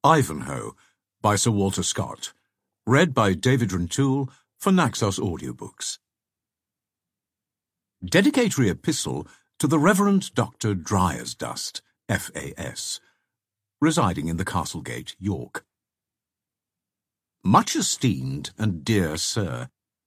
Ivanhoe by Sir Walter Scott. Read by David Rintoul for Naxos Audiobooks. Dedicatory Epistle to the Reverend Dr. Dryersdust, F.A.S., residing in the Castlegate, York. Much esteemed and dear Sir,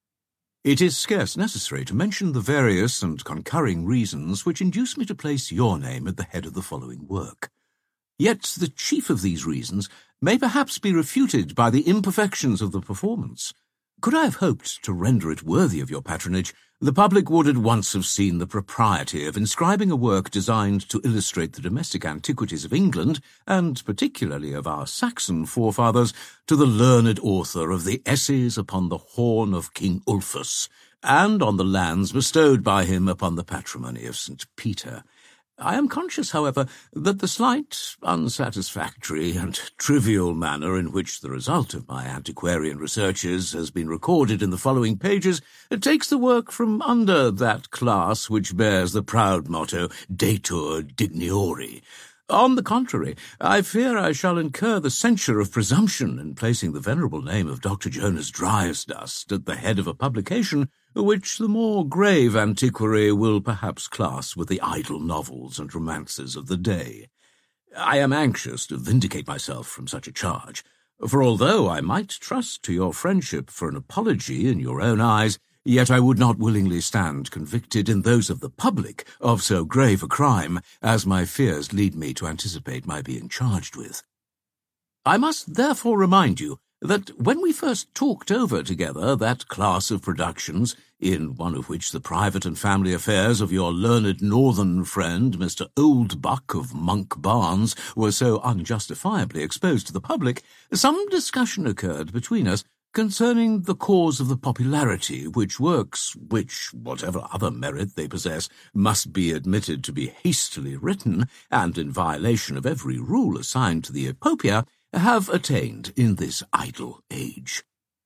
it is scarce necessary to mention the various and concurring reasons which induce me to place your name at the head of the following work. Yet the chief of these reasons may perhaps be refuted by the imperfections of the performance. Could I have hoped to render it worthy of your patronage, the public would at once have seen the propriety of inscribing a work designed to illustrate the domestic antiquities of England, and particularly of our Saxon forefathers, to the learned author of the Essays upon the Horn of King Ulfus, and on the lands bestowed by him upon the patrimony of St. Peter. I am conscious, however, that the slight, unsatisfactory, and trivial manner in which the result of my antiquarian researches has been recorded in the following pages takes the work from under that class which bears the proud motto Datur Digniori. On the contrary, I fear I shall incur the censure of presumption in placing the venerable name of Dr. Jonas Dryersdust at the head of a publication which the more grave antiquary will perhaps class with the idle novels and romances of the day. I am anxious to vindicate myself from such a charge, for although I might trust to your friendship for an apology in your own eyes, yet I would not willingly stand convicted in those of the public of so grave a crime as my fears lead me to anticipate my being charged with. I must therefore remind you that when we first talked over together that class of productions, in one of which the private and family affairs of your learned northern friend, Mr. Oldbuck of Monk Barnes, were so unjustifiably exposed to the public, some discussion occurred between us concerning the cause of the popularity which works, which, whatever other merit they possess, must be admitted to be hastily written, and in violation of every rule assigned to the epopea, have attained in this idle age.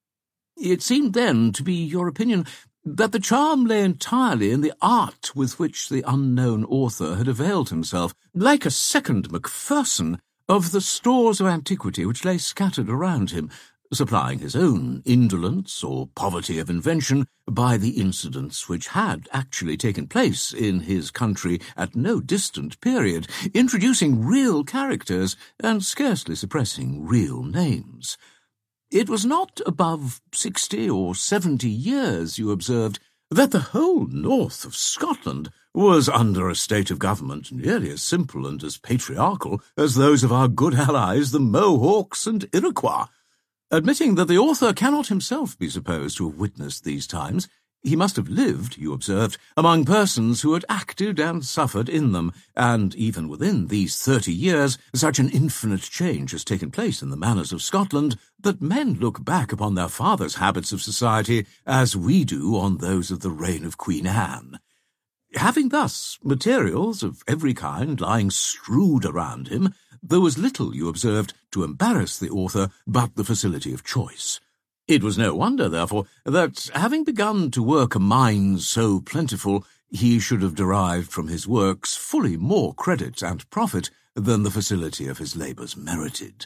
It seemed then to be your opinion that the charm lay entirely in the art with which the unknown author had availed himself, like a second Macpherson, of the stores of antiquity which lay scattered around him, supplying his own indolence or poverty of invention by the incidents which had actually taken place in his country at no distant period, introducing real characters and scarcely suppressing real names. It was not above 60 or 70 years, you observed, that the whole north of Scotland was under a state of government nearly as simple and as patriarchal as those of our good allies the Mohawks and Iroquois. Admitting that the author cannot himself be supposed to have witnessed these times, he must have lived, you observed, among persons who had acted and suffered in them, and even within these 30 years such an infinite change has taken place in the manners of Scotland that men look back upon their fathers' habits of society as we do on those of the reign of Queen Anne. Having thus materials of every kind lying strewed around him, there was little, you observed, to embarrass the author but the facility of choice. It was no wonder, therefore, that, having begun to work a mind so plentiful, he should have derived from his works fully more credit and profit than the facility of his labours merited.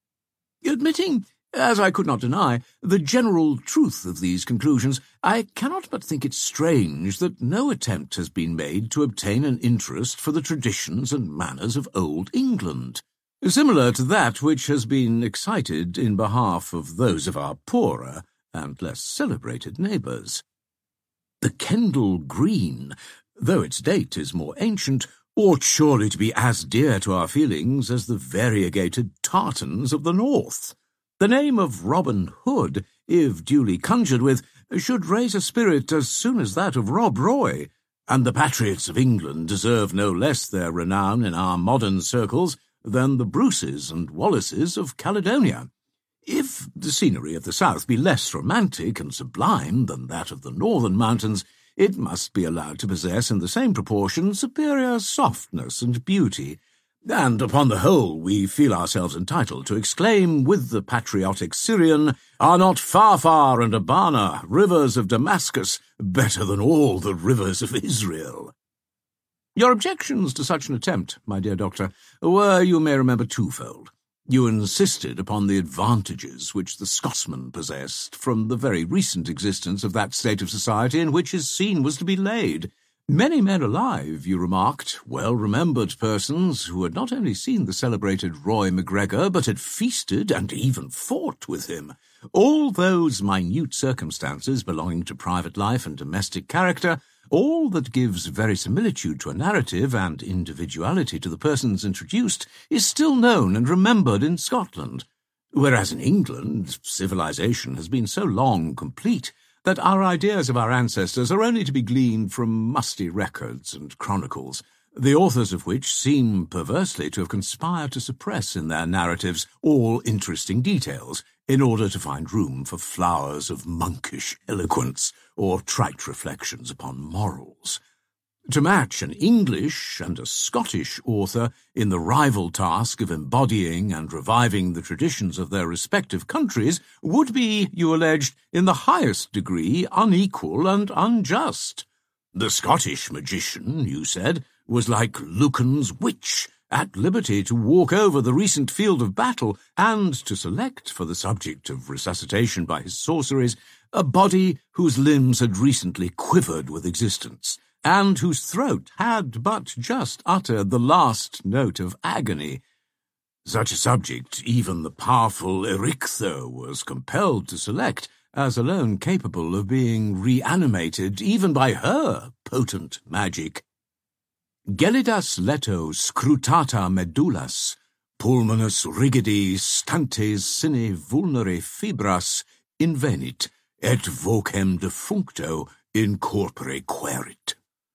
Admitting, as I could not deny, the general truth of these conclusions, I cannot but think it strange that no attempt has been made to obtain an interest for the traditions and manners of Old England, similar to that which has been excited in behalf of those of our poorer and less celebrated neighbours. The Kendal Green, though its date is more ancient, ought surely to be as dear to our feelings as the variegated tartans of the north. The name of Robin Hood, if duly conjured with, should raise a spirit as soon as that of Rob Roy, and the patriots of England deserve no less their renown in our modern circles than the Bruces and Wallaces of Caledonia. If the scenery of the south be less romantic and sublime than that of the northern mountains, it must be allowed to possess in the same proportion superior softness and beauty, and upon the whole we feel ourselves entitled to exclaim with the patriotic Syrian, "Are not Farfar and Abana, rivers of Damascus, better than all the rivers of Israel?" Your objections to such an attempt, my dear Doctor, were, you may remember, twofold. You insisted upon the advantages which the Scotsman possessed from the very recent existence of that state of society in which his scene was to be laid. Many men alive, you remarked, well-remembered persons who had not only seen the celebrated Roy MacGregor, but had feasted and even fought with him. All those minute circumstances belonging to private life and domestic character, all that gives verisimilitude to a narrative and individuality to the persons introduced, is still known and remembered in Scotland, whereas in England civilization has been so long complete that our ideas of our ancestors are only to be gleaned from musty records and chronicles, the authors of which seem perversely to have conspired to suppress in their narratives all interesting details, in order to find room for flowers of monkish eloquence or trite reflections upon morals. To match an English and a Scottish author in the rival task of embodying and reviving the traditions of their respective countries would be, you alleged, in the highest degree unequal and unjust. The Scottish magician, you said, was like Lucan's witch, at liberty to walk over the recent field of battle and to select for the subject of resuscitation by his sorceries a body whose limbs had recently quivered with existence, and whose throat had but just uttered the last note of agony. Such a subject even the powerful Erichtho was compelled to select, as alone capable of being reanimated even by her potent magic. Gelidas leto scrutata medullas, pulmonus rigidi stantes sine vulnere fibras invenit, et vocem defuncto in corpore querit.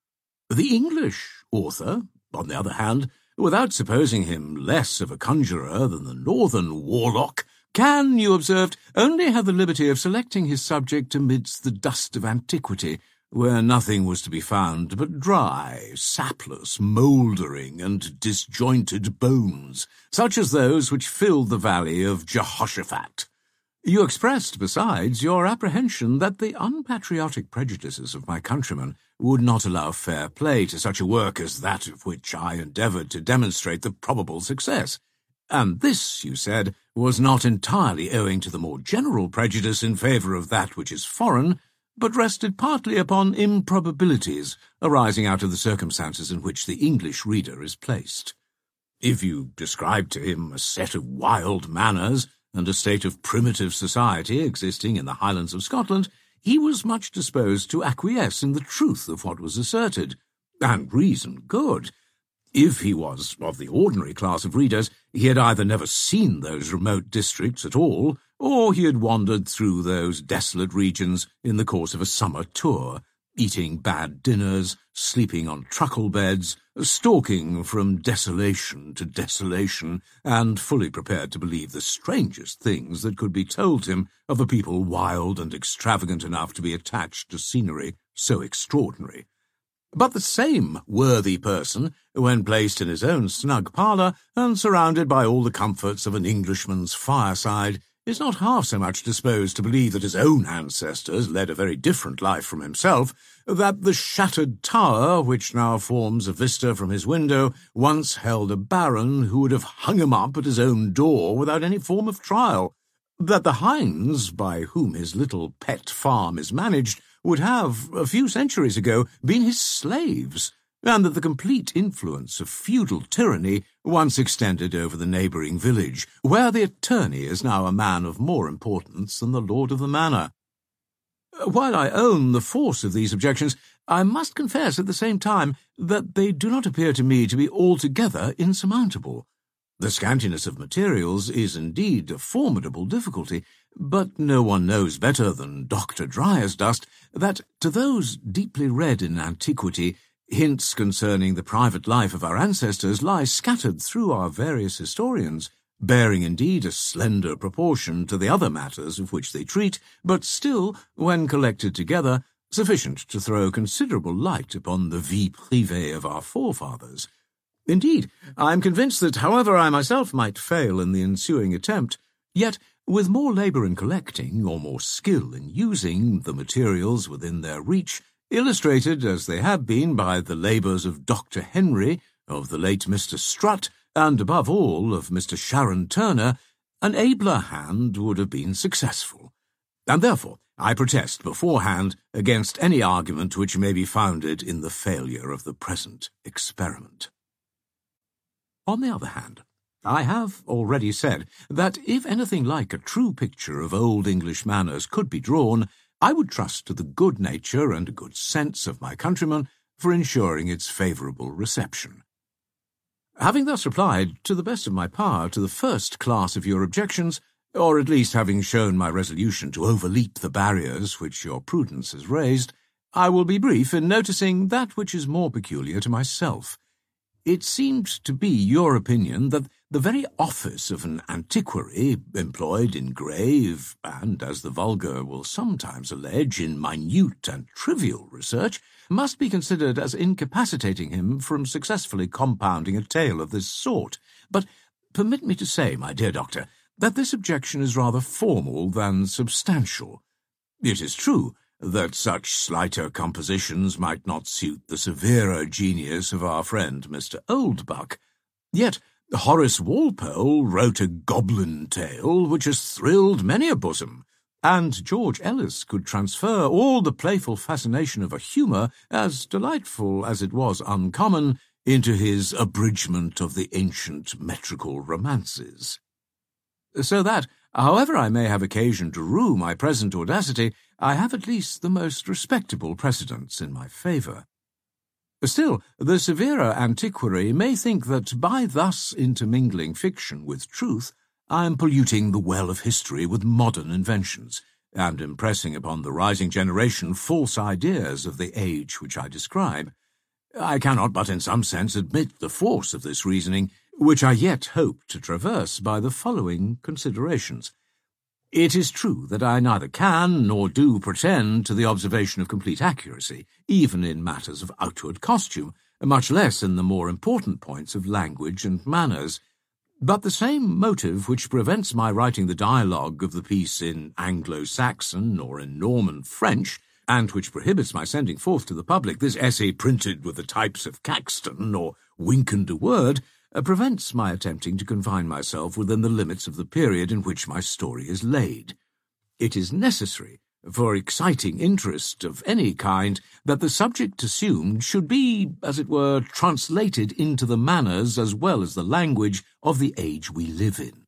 The English author, on the other hand, without supposing him less of a conjurer than the northern warlock, can, you observed, only have the liberty of selecting his subject amidst the dust of antiquity, where nothing was to be found but dry, sapless, mouldering, and disjointed bones, such as those which filled the valley of Jehoshaphat. You expressed, besides, your apprehension that the unpatriotic prejudices of my countrymen would not allow fair play to such a work as that of which I endeavoured to demonstrate the probable success. And this, you said, was not entirely owing to the more general prejudice in favour of that which is foreign, but rested partly upon improbabilities arising out of the circumstances in which the English reader is placed. If you described to him a set of wild manners and a state of primitive society existing in the Highlands of Scotland, he was much disposed to acquiesce in the truth of what was asserted, and reason good. If he was of the ordinary class of readers, he had either never seen those remote districts at all, or he had wandered through those desolate regions in the course of a summer tour, eating bad dinners, sleeping on truckle beds, stalking from desolation to desolation, and fully prepared to believe the strangest things that could be told him of a people wild and extravagant enough to be attached to scenery so extraordinary. But the same worthy person, when placed in his own snug parlour and surrounded by all the comforts of an Englishman's fireside, is not half so much disposed to believe that his own ancestors led a very different life from himself, that the shattered tower, which now forms a vista from his window, once held a baron who would have hung him up at his own door without any form of trial, that the hinds, by whom his little pet farm is managed, would have, a few centuries ago, been his slaves, and that the complete influence of feudal tyranny once extended over the neighbouring village, where the attorney is now a man of more importance than the lord of the manor. While I own the force of these objections, I must confess at the same time that they do not appear to me to be altogether insurmountable. The scantiness of materials is indeed a formidable difficulty, but no one knows better than Dr. Dryasdust that, to those deeply read in antiquity, hints concerning the private life of our ancestors lie scattered through our various historians, bearing indeed a slender proportion to the other matters of which they treat, but still, when collected together, sufficient to throw considerable light upon the vie privée of our forefathers. Indeed, I am convinced that, however I myself might fail in the ensuing attempt, yet, with more labour in collecting, or more skill in using, the materials within their reach, illustrated as they have been by the labours of Dr. Henry, of the late Mr. Strutt, and above all of Mr. Sharon Turner, an abler hand would have been successful, and therefore I protest beforehand against any argument which may be founded in the failure of the present experiment. On the other hand, I have already said that if anything like a true picture of Old English manners could be drawn, I would trust to the good nature and good sense of my countrymen for ensuring its favourable reception. Having thus replied, to the best of my power, to the first class of your objections, or at least having shown my resolution to overleap the barriers which your prudence has raised, I will be brief in noticing that which is more peculiar to myself. It seemed to be your opinion that the very office of an antiquary, employed in grave, and, as the vulgar will sometimes allege, in minute and trivial research, must be considered as incapacitating him from successfully compounding a tale of this sort. But permit me to say, my dear Doctor, that this objection is rather formal than substantial. It is true that such slighter compositions might not suit the severer genius of our friend Mr. Oldbuck. Yet Horace Walpole wrote a goblin tale which has thrilled many a bosom, and George Ellis could transfer all the playful fascination of a humour, as delightful as it was uncommon, into his abridgment of the ancient metrical romances. So that, however I may have occasion to rue my present audacity, I have at least the most respectable precedents in my favour. Still, the severer antiquary may think that by thus intermingling fiction with truth, I am polluting the well of history with modern inventions, and impressing upon the rising generation false ideas of the age which I describe. I cannot but in some sense admit the force of this reasoning, which I yet hope to traverse by the following considerations. It is true that I neither can nor do pretend to the observation of complete accuracy, even in matters of outward costume, much less in the more important points of language and manners. But the same motive which prevents my writing the dialogue of the piece in Anglo-Saxon or in Norman French, and which prohibits my sending forth to the public this essay printed with the types of Caxton or Wynkyn de Worde, prevents my attempting to confine myself within the limits of the period in which my story is laid. It is necessary, for exciting interest of any kind, that the subject assumed should be, as it were, translated into the manners as well as the language of the age we live in.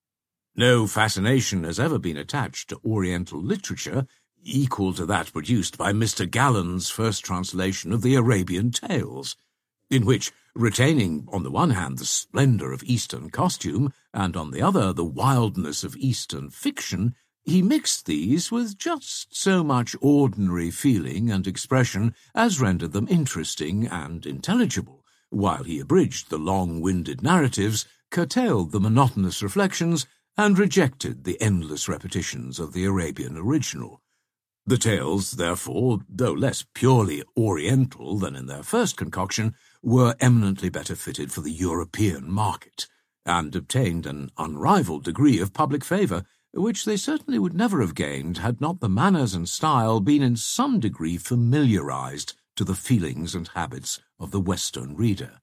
No fascination has ever been attached to Oriental literature equal to that produced by Mr. Gallen's first translation of the Arabian Tales, in which, retaining on the one hand the splendour of Eastern costume, and on the other the wildness of Eastern fiction, he mixed these with just so much ordinary feeling and expression as rendered them interesting and intelligible, while he abridged the long-winded narratives, curtailed the monotonous reflections, and rejected the endless repetitions of the Arabian original. The tales, therefore, though less purely Oriental than in their first concoction, were eminently better fitted for the European market, and obtained an unrivalled degree of public favour, which they certainly would never have gained had not the manners and style been in some degree familiarised to the feelings and habits of the Western reader.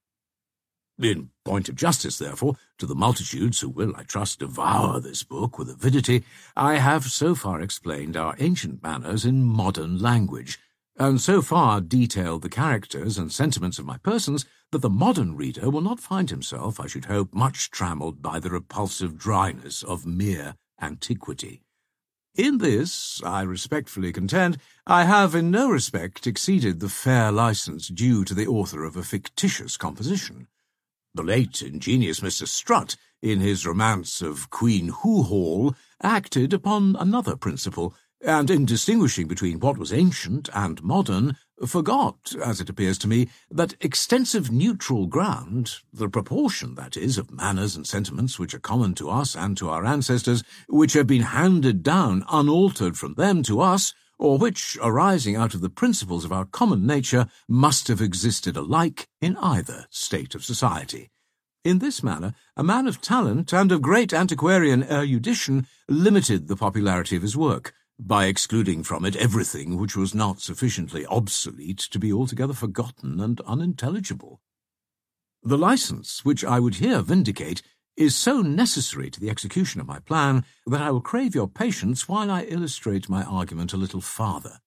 In point of justice, therefore, to the multitudes who will, I trust, devour this book with avidity, I have so far explained our ancient manners in modern language, and so far detailed the characters and sentiments of my persons, that the modern reader will not find himself, I should hope, much trammelled by the repulsive dryness of mere antiquity. In this, I respectfully contend, I have in no respect exceeded the fair licence due to the author of a fictitious composition. The late ingenious Mr. Strutt, in his romance of Queen Hoo-Hall, acted upon another principle, and in distinguishing between what was ancient and modern, forgot, as it appears to me, that extensive neutral ground, the proportion, that is, of manners and sentiments which are common to us and to our ancestors, which have been handed down unaltered from them to us, or which, arising out of the principles of our common nature, must have existed alike in either state of society. In this manner, a man of talent and of great antiquarian erudition limited the popularity of his work, by excluding from it everything which was not sufficiently obsolete to be altogether forgotten and unintelligible. The license, which I would here vindicate, is so necessary to the execution of my plan that I will crave your patience while I illustrate my argument a little farther.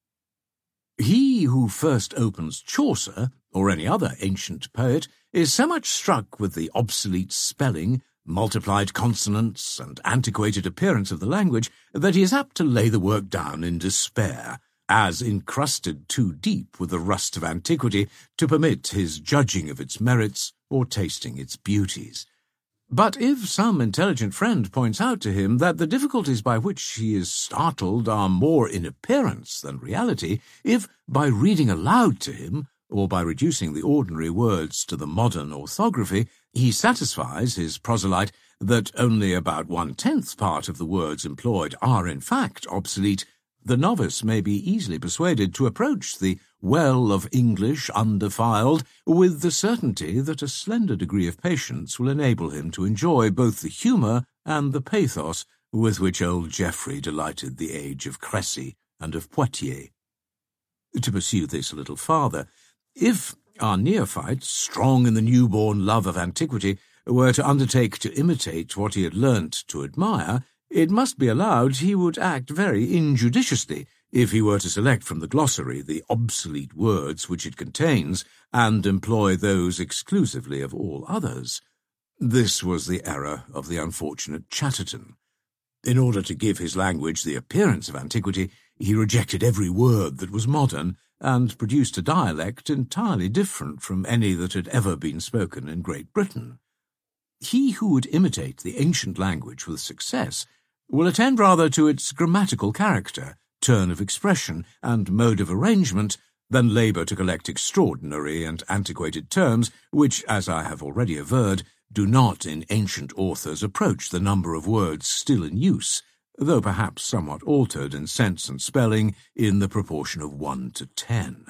He who first opens Chaucer, or any other ancient poet, is so much struck with the obsolete spelling, multiplied consonants, and antiquated appearance of the language that he is apt to lay the work down in despair, as incrusted too deep with the rust of antiquity to permit his judging of its merits or tasting its beauties. But if some intelligent friend points out to him that the difficulties by which he is startled are more in appearance than reality, if, by reading aloud to him, or by reducing the ordinary words to the modern orthography, he satisfies his proselyte that only about 1/10 part of the words employed are in fact obsolete, the novice may be easily persuaded to approach the well of English undefiled with the certainty that a slender degree of patience will enable him to enjoy both the humour and the pathos with which old Geoffrey delighted the age of Crécy and of Poitiers. To pursue this a little farther, if our neophyte, strong in the newborn love of antiquity, were to undertake to imitate what he had learnt to admire, it must be allowed he would act very injudiciously if he were to select from the glossary the obsolete words which it contains and employ those exclusively of all others. This was the error of the unfortunate Chatterton. In order to give his language the appearance of antiquity, he rejected every word that was modern, and produced a dialect entirely different from any that had ever been spoken in Great Britain. He who would imitate the ancient language with success will attend rather to its grammatical character, turn of expression, and mode of arrangement, than labour to collect extraordinary and antiquated terms, which, as I have already averred, do not in ancient authors approach the number of words still in use, though perhaps somewhat altered in sense and spelling in the proportion of 1 to 10.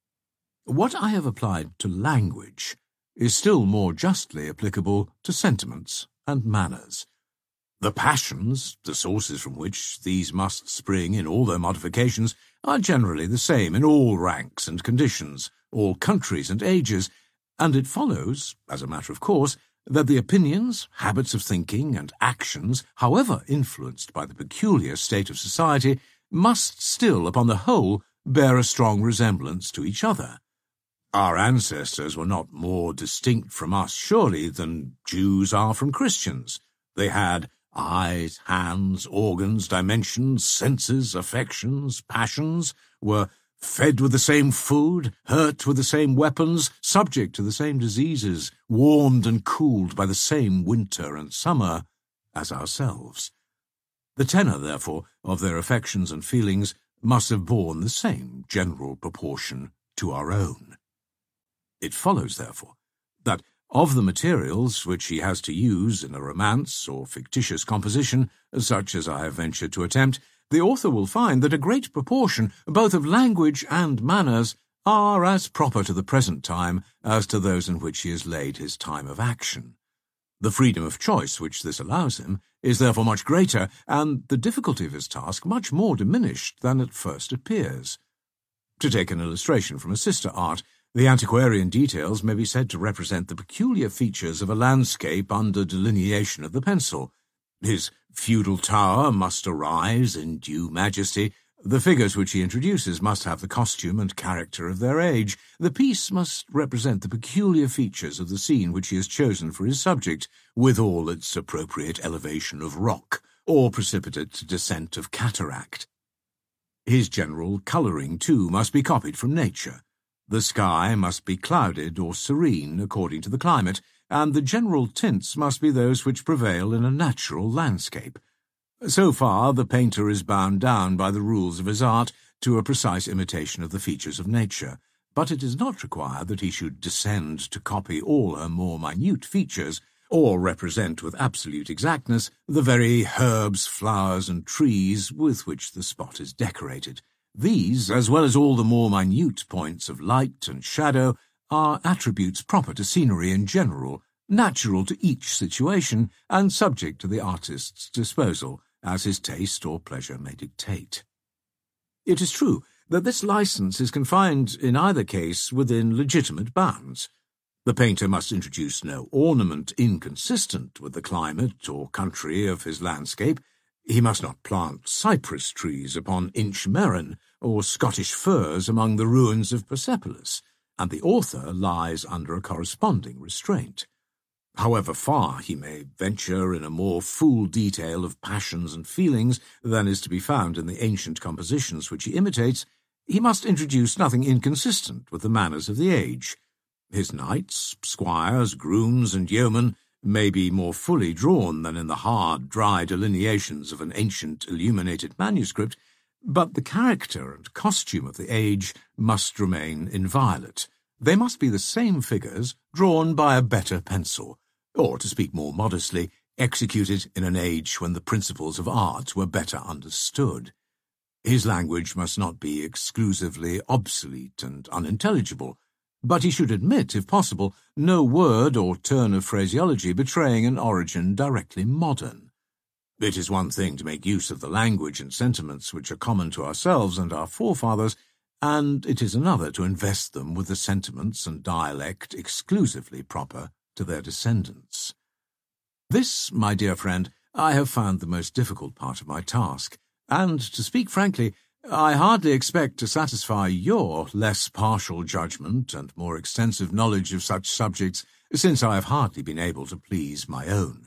What I have applied to language is still more justly applicable to sentiments and manners. The passions, the sources from which these must spring in all their modifications, are generally the same in all ranks and conditions, all countries and ages, and it follows, as a matter of course, that the opinions, habits of thinking, and actions, however influenced by the peculiar state of society, must still, upon the whole, bear a strong resemblance to each other. Our ancestors were not more distinct from us, surely, than Jews are from Christians. They had eyes, hands, organs, dimensions, senses, affections, passions, were fed with the same food, hurt with the same weapons, subject to the same diseases, warmed and cooled by the same winter and summer as ourselves. The tenor, therefore, of their affections and feelings must have borne the same general proportion to our own. It follows, therefore, that of the materials which he has to use in a romance or fictitious composition, such as I have ventured to attempt, the author will find that a great proportion, both of language and manners, are as proper to the present time as to those in which he has laid his time of action. The freedom of choice which this allows him is therefore much greater, and the difficulty of his task much more diminished than at first appears. To take an illustration from a sister art, the antiquarian details may be said to represent the peculiar features of a landscape under delineation of the pencil. His feudal tower must arise in due majesty. The figures which he introduces must have the costume and character of their age. The piece must represent the peculiar features of the scene which he has chosen for his subject, with all its appropriate elevation of rock, or precipitate descent of cataract. His general colouring, too, must be copied from nature. The sky must be clouded or serene according to the climate, and the general tints must be those which prevail in a natural landscape. So far, the painter is bound down by the rules of his art to a precise imitation of the features of nature, but it does not require that he should descend to copy all her more minute features, or represent with absolute exactness the very herbs, flowers, and trees with which the spot is decorated. These, as well as all the more minute points of light and shadow, are attributes proper to scenery in general, natural to each situation, and subject to the artist's disposal, as his taste or pleasure may dictate. It is true that this license is confined in either case within legitimate bounds. The painter must introduce no ornament inconsistent with the climate or country of his landscape. He must not plant cypress trees upon Inchmerron or Scottish firs among the ruins of Persepolis, and the author lies under a corresponding restraint. However far he may venture in a more full detail of passions and feelings than is to be found in the ancient compositions which he imitates, he must introduce nothing inconsistent with the manners of the age. His knights, squires, grooms, and yeomen may be more fully drawn than in the hard, dry delineations of an ancient illuminated manuscript, but the character and costume of the age must remain inviolate. They must be the same figures drawn by a better pencil, or, to speak more modestly, executed in an age when the principles of art were better understood. His language must not be exclusively obsolete and unintelligible, but he should admit, if possible, no word or turn of phraseology betraying an origin directly modern. It is one thing to make use of the language and sentiments which are common to ourselves and our forefathers, and it is another to invest them with the sentiments and dialect exclusively proper to their descendants. This, my dear friend, I have found the most difficult part of my task, and, to speak frankly, I hardly expect to satisfy your less partial judgment and more extensive knowledge of such subjects, since I have hardly been able to please my own.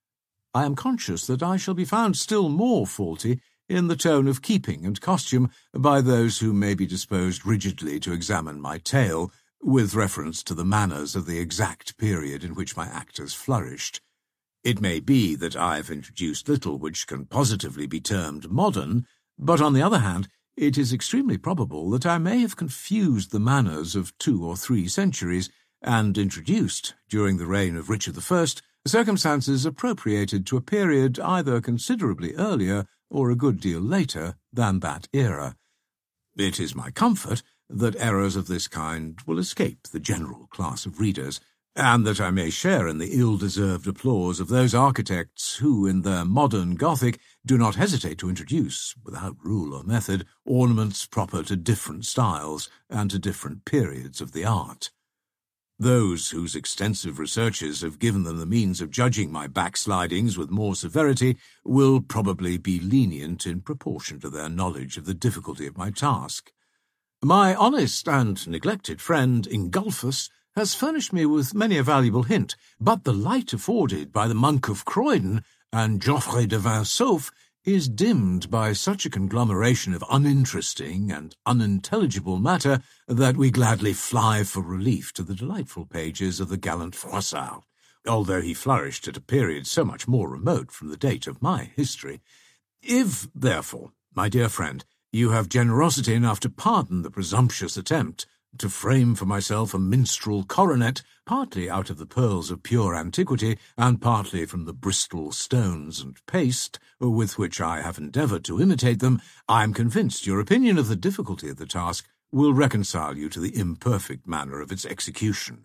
I am conscious that I shall be found still more faulty in the tone of keeping and costume by those who may be disposed rigidly to examine my tale, with reference to the manners of the exact period in which my actors flourished. It may be that I have introduced little which can positively be termed modern, but on the other hand, it is extremely probable that I may have confused the manners of 2 or 3 centuries, and introduced, during the reign of Richard I, circumstances appropriated to a period either considerably earlier or a good deal later than that era. It is my comfort that errors of this kind will escape the general class of readers, and that I may share in the ill-deserved applause of those architects who, in their modern Gothic, do not hesitate to introduce, without rule or method, ornaments proper to different styles and to different periods of the art. Those whose extensive researches have given them the means of judging my backslidings with more severity will probably be lenient in proportion to their knowledge of the difficulty of my task. My honest and neglected friend Ingulphus has furnished me with many a valuable hint, but the light afforded by the Monk of Croydon and Geoffrey de Vinsauf is dimmed by such a conglomeration of uninteresting and unintelligible matter that we gladly fly for relief to the delightful pages of the gallant Froissart, although he flourished at a period so much more remote from the date of my history. If, therefore, my dear friend, you have generosity enough to pardon the presumptuous attempt to frame for myself a minstrel coronet, partly out of the pearls of pure antiquity, and partly from the Bristol stones and paste with which I have endeavoured to imitate them, I am convinced your opinion of the difficulty of the task will reconcile you to the imperfect manner of its execution.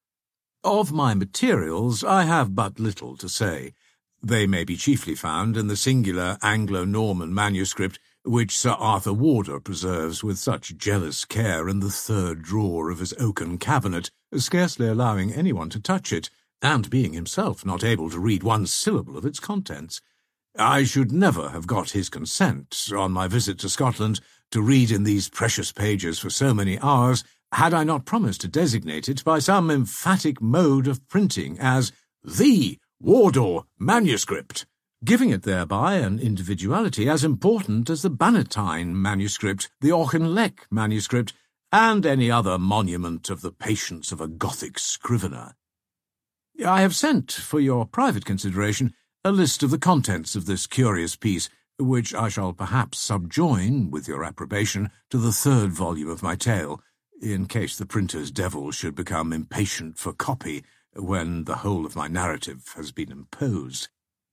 Of my materials I have but little to say. They may be chiefly found in the singular Anglo-Norman manuscript which Sir Arthur Wardour preserves with such jealous care in the 3rd drawer of his oaken cabinet, scarcely allowing anyone to touch it, and being himself not able to read one syllable of its contents. I should never have got his consent, on my visit to Scotland, to read in these precious pages for so many hours, had I not promised to designate it by some emphatic mode of printing as the Wardour manuscript, giving it thereby an individuality as important as the Bannatyne manuscript, the Auchinleck manuscript, and any other monument of the patience of a Gothic scrivener. I have sent, for your private consideration, a list of the contents of this curious piece, which I shall perhaps subjoin, with your approbation, to the 3rd volume of my tale, in case the printer's devil should become impatient for copy when the whole of my narrative has been imposed.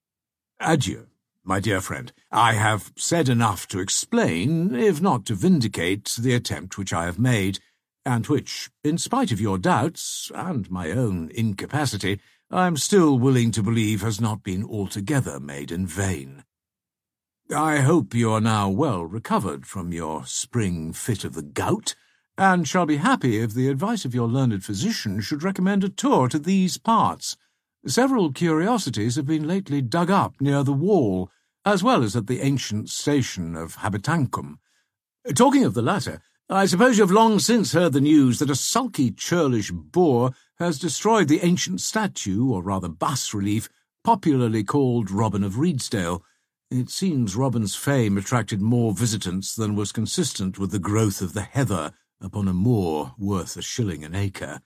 Adieu, my dear friend. I have said enough to explain, if not to vindicate, the attempt which I have made, and which, in spite of your doubts and my own incapacity, I am still willing to believe has not been altogether made in vain. I hope you are now well recovered from your spring fit of the gout, and shall be happy if the advice of your learned physician should recommend a tour to these parts. Several curiosities have been lately dug up near the wall, as well as at the ancient station of Habitancum. Talking of the latter, I suppose you have long since heard the news that a sulky, churlish boor has destroyed the ancient statue, or rather bas-relief, popularly called Robin of Redesdale. It seems Robin's fame attracted more visitants than was consistent with the growth of the heather upon a moor worth $1 an acre.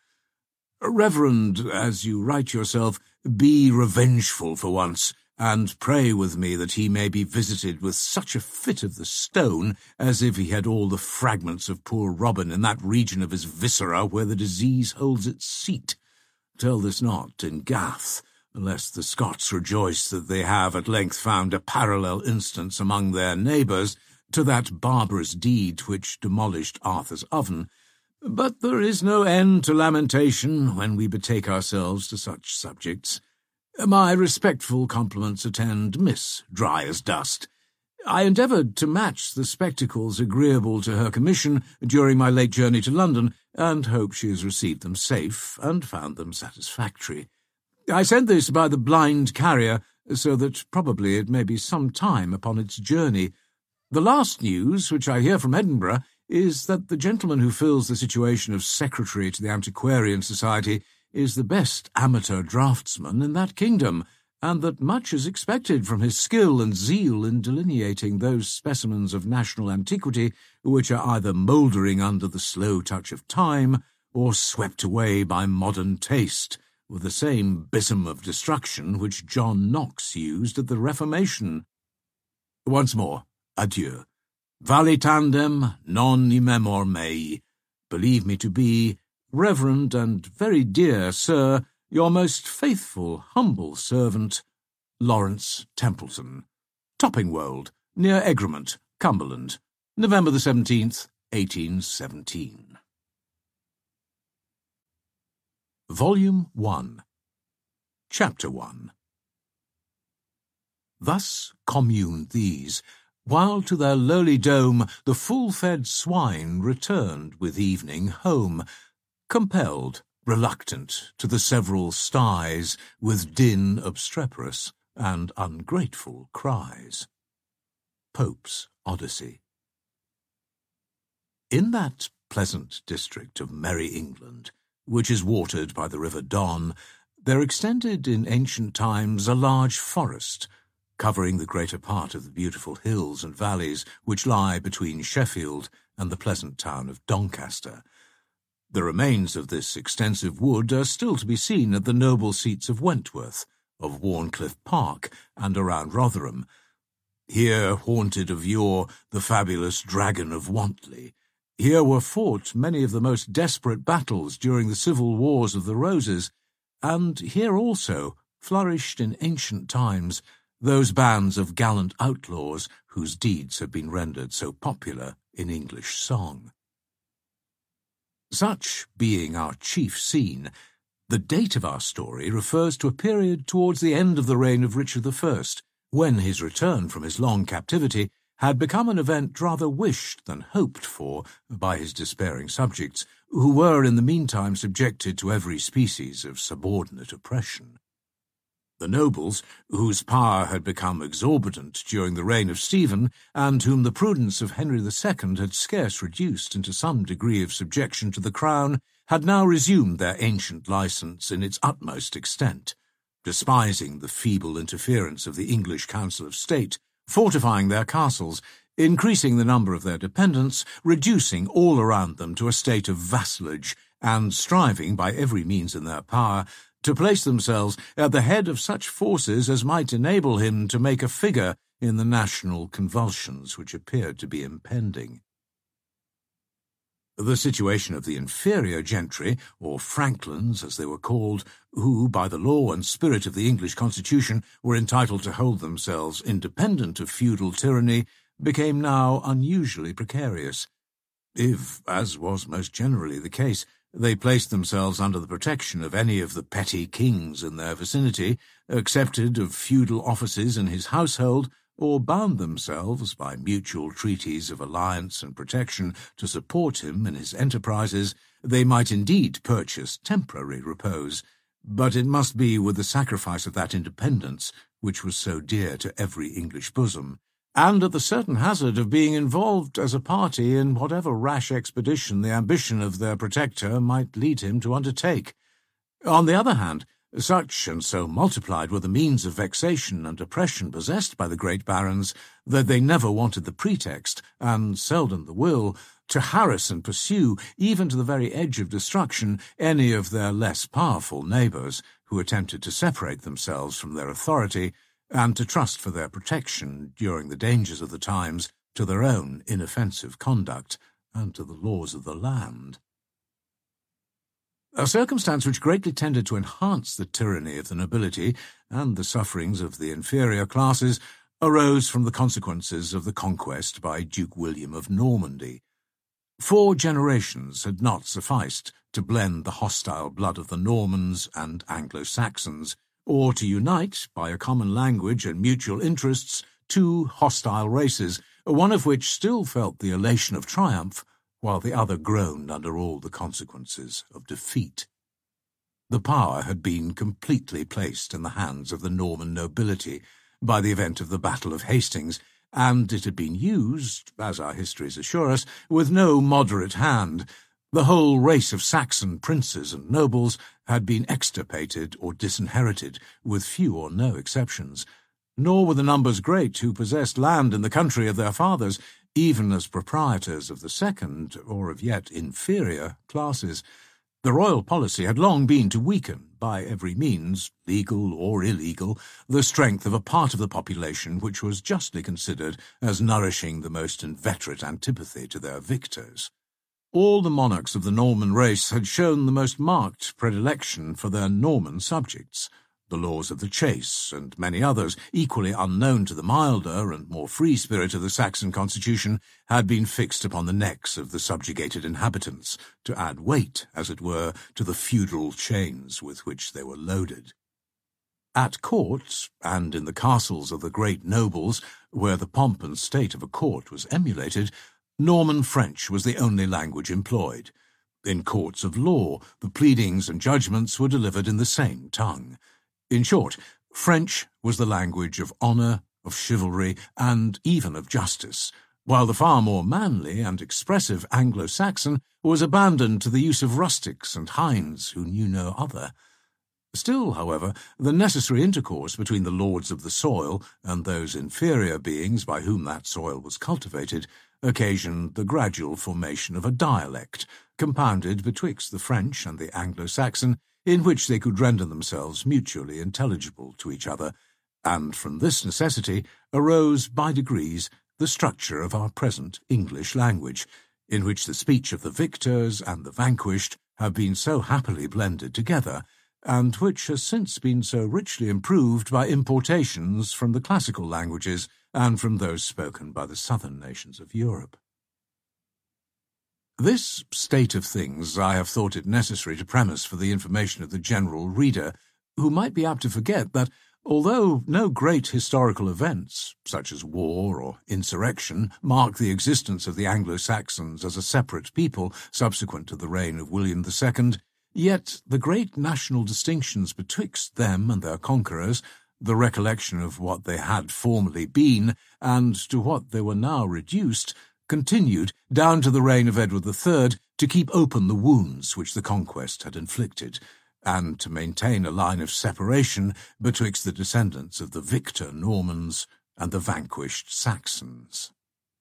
Reverend, as you write yourself, be revengeful for once, and pray with me that he may be visited with such a fit of the stone as if he had all the fragments of poor Robin in that region of his viscera where the disease holds its seat. Tell this not in Gath, lest the Scots rejoice that they have at length found a parallel instance among their neighbours to that barbarous deed which demolished Arthur's oven. But there is no end to lamentation when we betake ourselves to such subjects. My respectful compliments attend Miss Dry as Dust. I endeavoured to match the spectacles agreeable to her commission during my late journey to London, and hope she has received them safe and found them satisfactory. I sent this by the blind carrier, so that probably it may be some time upon its journey. The last news which I hear from Edinburgh is that the gentleman who fills the situation of secretary to the Antiquarian Society is the best amateur draftsman in that kingdom, and that much is expected from his skill and zeal in delineating those specimens of national antiquity which are either mouldering under the slow touch of time or swept away by modern taste, with the same besom of destruction which John Knox used at the Reformation. Once more, adieu. Valitandem non imemor mei. Believe me to be, Reverend and very dear Sir, your most faithful, humble servant, Lawrence Templeton. Toppingwold, near Egremont, Cumberland, November the 17th, 1817. Volume 1. Chapter 1. Thus communed these, while to their lowly dome the full-fed swine returned with evening home, compelled, reluctant, to the several styes, with din obstreperous and ungrateful cries. Pope's Odyssey. In that pleasant district of merry England, which is watered by the river Don, there extended in ancient times a large forest, covering the greater part of the beautiful hills and valleys which lie between Sheffield and the pleasant town of Doncaster. The remains of this extensive wood are still to be seen at the noble seats of Wentworth, of Warncliffe Park, and around Rotherham. Here haunted of yore the fabulous Dragon of Wantley. Here were fought many of the most desperate battles during the civil wars of the Roses, and here also flourished in ancient times those bands of gallant outlaws whose deeds have been rendered so popular in English song. Such being our chief scene, the date of our story refers to a period towards the end of the reign of Richard I, when his return from his long captivity had become an event rather wished than hoped for by his despairing subjects, who were in the meantime subjected to every species of subordinate oppression. The nobles, whose power had become exorbitant during the reign of Stephen, and whom the prudence of Henry II had scarce reduced into some degree of subjection to the crown, had now resumed their ancient licence in its utmost extent, despising the feeble interference of the English Council of State, fortifying their castles, increasing the number of their dependents, reducing all around them to a state of vassalage, and striving by every means in their power to place themselves at the head of such forces as might enable him to make a figure in the national convulsions which appeared to be impending. The situation of the inferior gentry, or franklins as they were called, who, by the law and spirit of the English constitution, were entitled to hold themselves independent of feudal tyranny, became now unusually precarious. If, as was most generally the case, they placed themselves under the protection of any of the petty kings in their vicinity, accepted of feudal offices in his household, or bound themselves by mutual treaties of alliance and protection to support him in his enterprises, they might indeed purchase temporary repose, but it must be with the sacrifice of that independence which was so dear to every English bosom, and at the certain hazard of being involved as a party in whatever rash expedition the ambition of their protector might lead him to undertake. On the other hand, such and so multiplied were the means of vexation and oppression possessed by the great barons, that they never wanted the pretext, and seldom the will, to harass and pursue, even to the very edge of destruction, any of their less powerful neighbours, who attempted to separate themselves from their authority, and to trust for their protection, during the dangers of the times, to their own inoffensive conduct, and to the laws of the land. A circumstance which greatly tended to enhance the tyranny of the nobility and the sufferings of the inferior classes arose from the consequences of the conquest by Duke William of Normandy. 4 generations had not sufficed to blend the hostile blood of the Normans and Anglo-Saxons, or to unite, by a common language and mutual interests, 2 hostile races, one of which still felt the elation of triumph, while the other groaned under all the consequences of defeat. The power had been completely placed in the hands of the Norman nobility by the event of the Battle of Hastings, and it had been used, as our histories assure us, with no moderate hand. The whole race of Saxon princes and nobles had been extirpated or disinherited, with few or no exceptions. Nor were the numbers great who possessed land in the country of their fathers, even as proprietors of the second, or of yet inferior, classes. The royal policy had long been to weaken, by every means, legal or illegal, the strength of a part of the population which was justly considered as nourishing the most inveterate antipathy to their victors. All the monarchs of the Norman race had shown the most marked predilection for their Norman subjects. The laws of the chase, and many others, equally unknown to the milder and more free spirit of the Saxon constitution, had been fixed upon the necks of the subjugated inhabitants, to add weight, as it were, to the feudal chains with which they were loaded. At court, and in the castles of the great nobles, where the pomp and state of a court was emulated, Norman French was the only language employed. In courts of law, the pleadings and judgments were delivered in the same tongue. In short, French was the language of honour, of chivalry, and even of justice, while the far more manly and expressive Anglo-Saxon was abandoned to the use of rustics and hinds who knew no other. Still, however, the necessary intercourse between the lords of the soil and those inferior beings by whom that soil was cultivated occasioned the gradual formation of a dialect, compounded betwixt the French and the Anglo-Saxon, in which they could render themselves mutually intelligible to each other, and from this necessity arose by degrees the structure of our present English language, in which the speech of the victors and the vanquished have been so happily blended together, and which has since been so richly improved by importations from the classical languages and from those spoken by the southern nations of Europe. This state of things I have thought it necessary to premise for the information of the general reader, who might be apt to forget that, although no great historical events, such as war or insurrection, mark the existence of the Anglo-Saxons as a separate people subsequent to the reign of William II, yet the great national distinctions betwixt them and their conquerors, the recollection of what they had formerly been, and to what they were now reduced, continued, down to the reign of Edward III, to keep open the wounds which the conquest had inflicted, and to maintain a line of separation betwixt the descendants of the victor Normans and the vanquished Saxons.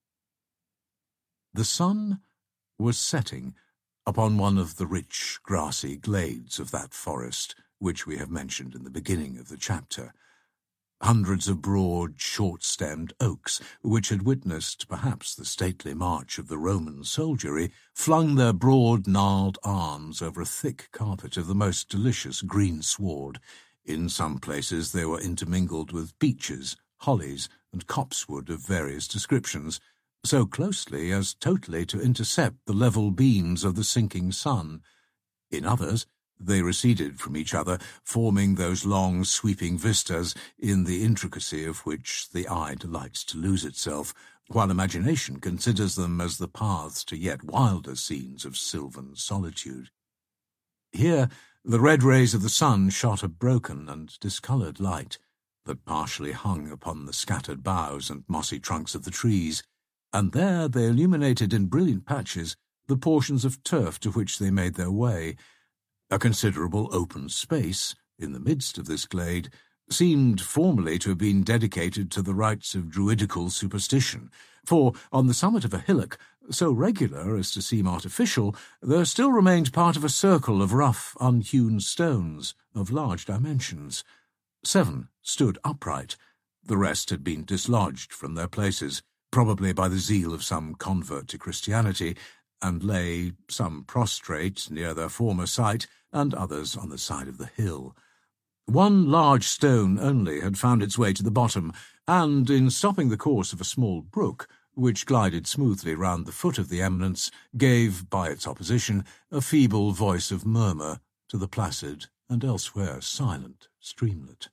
The sun was setting upon one of the rich grassy glades of that forest which we have mentioned in the beginning of the chapter. Hundreds of broad, short-stemmed oaks, which had witnessed perhaps the stately march of the Roman soldiery, flung their broad, gnarled arms over a thick carpet of the most delicious green sward. In some places they were intermingled with beeches, hollies, and copsewood of various descriptions, so closely as totally to intercept the level beams of the sinking sun. In others, They receded from each other, forming those long, sweeping vistas in the intricacy of which the eye delights to lose itself, while imagination considers them as the paths to yet wilder scenes of sylvan solitude. Here, the red rays of the sun shot a broken and discoloured light that partially hung upon the scattered boughs and mossy trunks of the trees, and there they illuminated in brilliant patches the portions of turf to which they made their way. A considerable open space, in the midst of this glade, seemed formerly to have been dedicated to the rites of druidical superstition, for on the summit of a hillock, so regular as to seem artificial, there still remained part of a circle of rough, unhewn stones of large dimensions. 7 stood upright. The rest had been dislodged from their places, probably by the zeal of some convert to Christianity, and lay, some prostrate near their former site, and others on the side of the hill. One large stone only had found its way to the bottom, and, in stopping the course of a small brook, which glided smoothly round the foot of the eminence, gave, by its opposition, a feeble voice of murmur to the placid and elsewhere silent streamlet.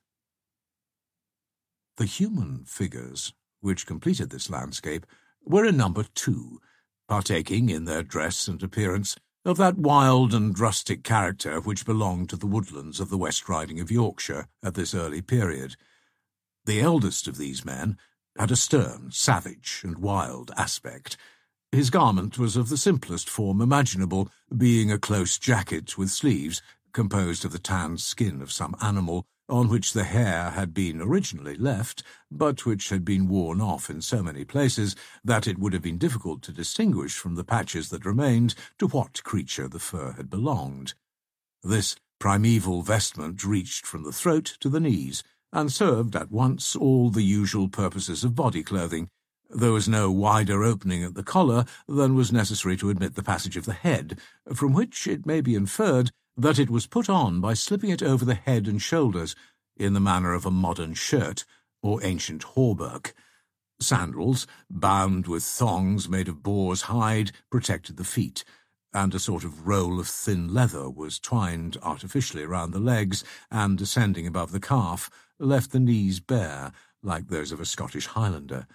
The human figures which completed this landscape were in number 2, partaking in their dress and appearance of that wild and rustic character which belonged to the woodlands of the West Riding of Yorkshire at this early period. The eldest of these men had a stern, savage, and wild aspect. His garment was of the simplest form imaginable, being a close jacket with sleeves, composed of the tanned skin of some animal, on which the hair had been originally left, but which had been worn off in so many places that it would have been difficult to distinguish from the patches that remained to what creature the fur had belonged. This primeval vestment reached from the throat to the knees, and served at once all the usual purposes of body clothing. There was no wider opening at the collar than was necessary to admit the passage of the head, from which it may be inferred that it was put on by slipping it over the head and shoulders, in the manner of a modern shirt or ancient hauberk. Sandals, bound with thongs made of boar's hide, protected the feet, and a sort of roll of thin leather was twined artificially round the legs, and, descending above the calf, left the knees bare, like those of a Scottish Highlander.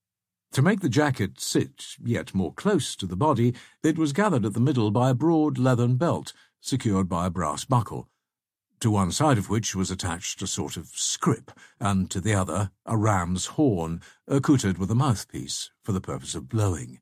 To make the jacket sit yet more close to the body, it was gathered at the middle by a broad leathern belt, secured by a brass buckle, to one side of which was attached a sort of scrip, and to the other a ram's horn, accoutred with a mouthpiece for the purpose of blowing.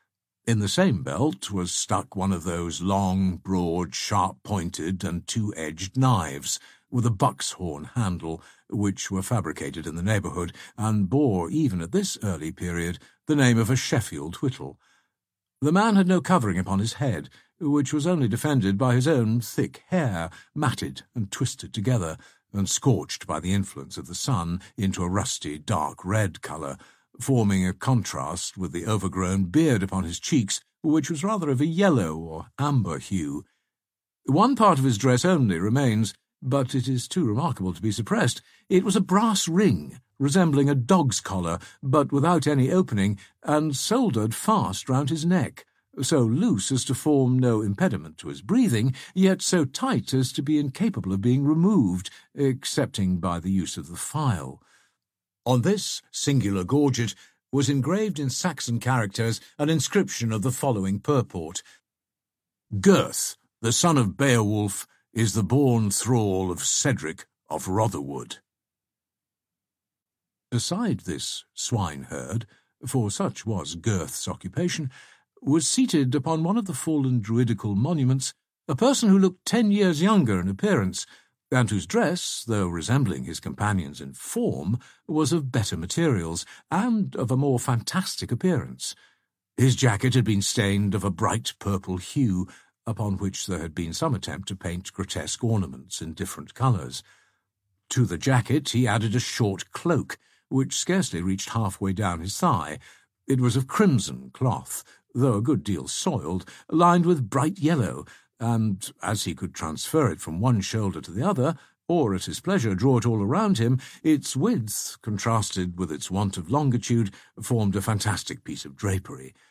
In the same belt was stuck one of those long, broad, sharp-pointed and two-edged knives, with a buck's horn handle, which were fabricated in the neighbourhood, and bore, even at this early period, the name of a Sheffield whittle. The man had no covering upon his head, which was only defended by his own thick hair, matted and twisted together, and scorched by the influence of the sun into a rusty, dark red colour, forming a contrast with the overgrown beard upon his cheeks, which was rather of a yellow or amber hue. One part of his dress only remains, but it is too remarkable to be suppressed. It was a brass ring, resembling a dog's collar, but without any opening, and soldered fast round his neck, so loose as to form no impediment to his breathing, yet so tight as to be incapable of being removed, excepting by the use of the file. On this singular gorget was engraved in Saxon characters an inscription of the following purport: "Gurth, the son of Beowulf, is the born thrall of Cedric of Rotherwood." Beside this swineherd, for such was Gurth's occupation, was seated upon one of the fallen druidical monuments a person who looked 10 years younger in appearance, and whose dress, though resembling his companions in form, was of better materials, and of a more fantastic appearance. His jacket had been stained of a bright purple hue, upon which there had been some attempt to paint grotesque ornaments in different colours. To the jacket he added a short cloak, which scarcely reached halfway down his thigh. It was of crimson cloth, though a good deal soiled, lined with bright yellow, and, as he could transfer it from one shoulder to the other, or at his pleasure draw it all around him, its width, contrasted with its want of longitude, formed a fantastic piece of drapery.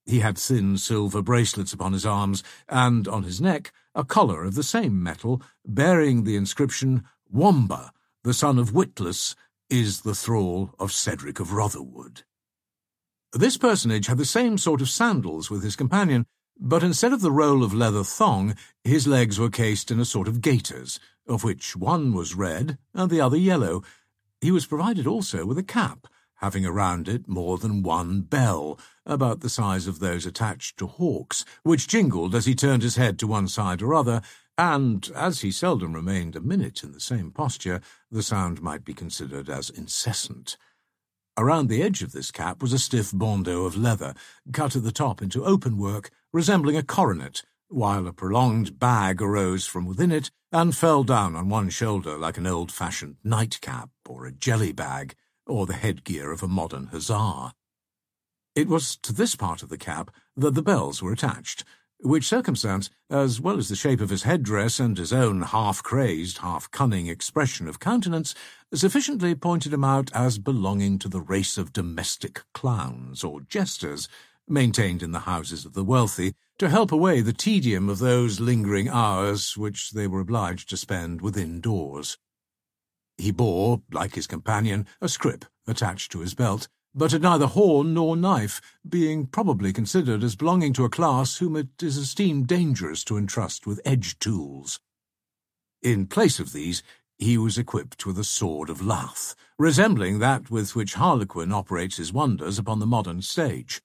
He had thin silver bracelets upon his arms, and on his neck a collar of the same metal, bearing the inscription, "Wamba, the son of Witless, is the thrall of Cedric of Rotherwood." This personage had the same sort of sandals with his companion, but instead of the roll of leather thong, his legs were cased in a sort of gaiters, of which one was red and the other yellow. He was provided also with a cap, having around it more than one bell, about the size of those attached to hawks, which jingled as he turned his head to one side or other, and, as he seldom remained a minute in the same posture, the sound might be considered as incessant. Around the edge of this cap was a stiff bandeau of leather, cut at the top into open-work, resembling a coronet, while a prolonged bag arose from within it and fell down on one shoulder like an old-fashioned nightcap or a jelly-bag, or the headgear of a modern hussar. It was to this part of the cap that the bells were attached, which circumstance, as well as the shape of his headdress and his own half-crazed, half-cunning expression of countenance, sufficiently pointed him out as belonging to the race of domestic clowns or jesters, maintained in the houses of the wealthy, to help away the tedium of those lingering hours which they were obliged to spend within doors. He bore, like his companion, a scrip attached to his belt, but had neither horn nor knife, being probably considered as belonging to a class whom it is esteemed dangerous to entrust with edge tools. In place of these, he was equipped with a sword of lath, resembling that with which Harlequin operates his wonders upon the modern stage.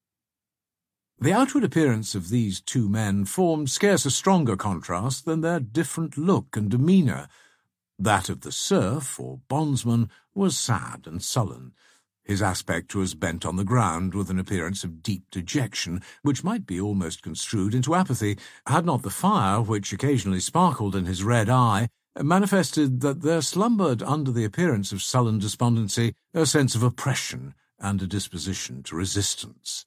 The outward appearance of these two men formed scarce a stronger contrast than their different look and demeanour. That of the serf, or bondsman, was sad and sullen. His aspect was bent on the ground with an appearance of deep dejection, which might be almost construed into apathy, had not the fire, which occasionally sparkled in his red eye, manifested that there slumbered under the appearance of sullen despondency a sense of oppression and a disposition to resistance.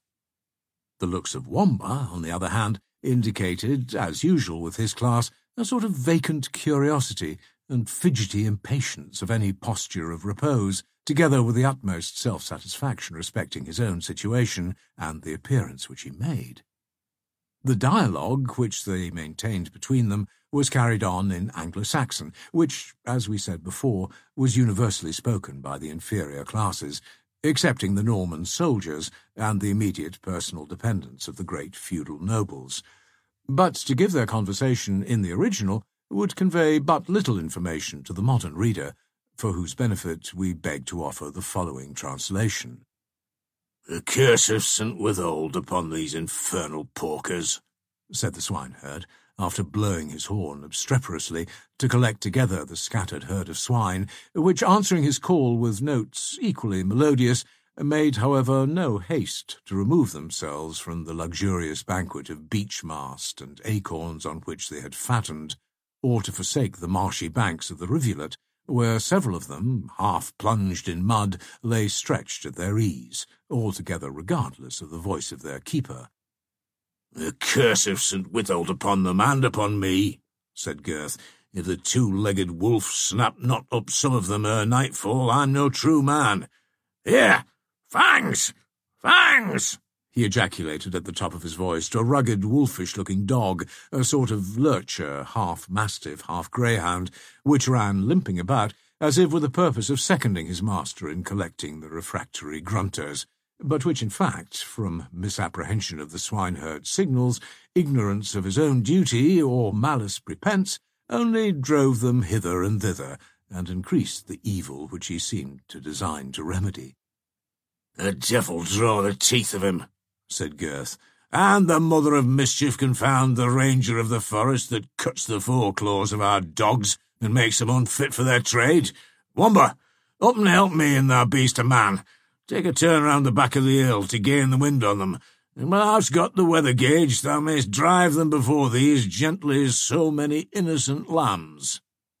The looks of Wamba, on the other hand, indicated, as usual with his class, a sort of vacant curiosity and fidgety impatience of any posture of repose, together with the utmost self-satisfaction respecting his own situation and the appearance which he made. The dialogue which they maintained between them was carried on in Anglo-Saxon, which, as we said before, was universally spoken by the inferior classes, excepting the Norman soldiers and the immediate personal dependents of the great feudal nobles. But to give their conversation in the original would convey but little information to the modern reader, for whose benefit we beg to offer the following translation. "The curse of St. Withold upon these infernal porkers," said the swineherd, after blowing his horn obstreperously to collect together the scattered herd of swine, which, answering his call with notes equally melodious, made, however, no haste to remove themselves from the luxurious banquet of beech-mast and acorns on which they had fattened, or to forsake the marshy banks of the rivulet, where several of them, half plunged in mud, lay stretched at their ease, altogether regardless of the voice of their keeper. "The curse of St. Withold upon them and upon me," said Gurth. "If the two-legged wolf snap not up some of them ere nightfall, I'm no true man. Here! Fangs! Fangs!" he ejaculated at the top of his voice to a rugged, wolfish-looking dog, a sort of lurcher, half-mastiff, half-greyhound, which ran limping about, as if with the purpose of seconding his master in collecting the refractory grunters, but which, in fact, from misapprehension of the swineherd's signals, ignorance of his own duty, or malice prepense, only drove them hither and thither, and increased the evil which he seemed to design to remedy. "The devil draw the teeth of him," said Gurth, "and the mother of mischief confound the ranger of the forest that cuts the foreclaws of our dogs and makes them unfit for their trade. Wamba, up and help me and thou beest a man. Take a turn round the back of the hill to gain the wind on them, and when thou'st got the weather gauge, thou mayst drive them before thee as gently as so many innocent lambs."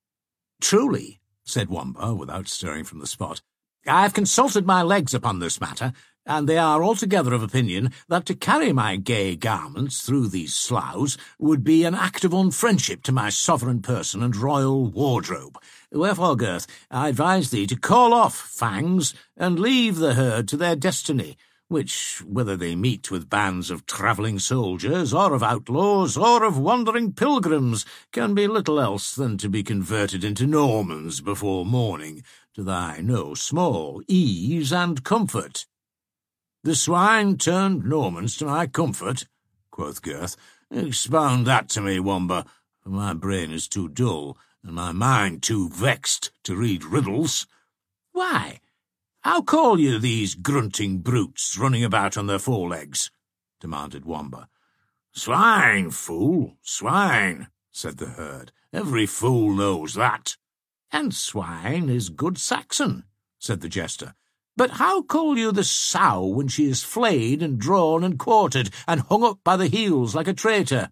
"Truly," said Wamba, without stirring from the spot, "I have consulted my legs upon this matter, and they are altogether of opinion that to carry my gay garments through these sloughs would be an act of unfriendship to my sovereign person and royal wardrobe. Wherefore, Gurth, I advise thee to call off Fangs and leave the herd to their destiny, which, whether they meet with bands of travelling soldiers, or of outlaws, or of wandering pilgrims, can be little else than to be converted into Normans before morning, to thy no small ease and comfort." "The swine turned Normans to my comfort," quoth Gurth. "Expound that to me, Wamba, for my brain is too dull, and my mind too vexed to read riddles." "Why, how call you these grunting brutes running about on their forelegs?" demanded Wamba. "Swine, fool, swine," said the herd. "Every fool knows that." "And swine is good Saxon," said the jester. "But how call you the sow when she is flayed and drawn and quartered and hung up by the heels like a traitor?"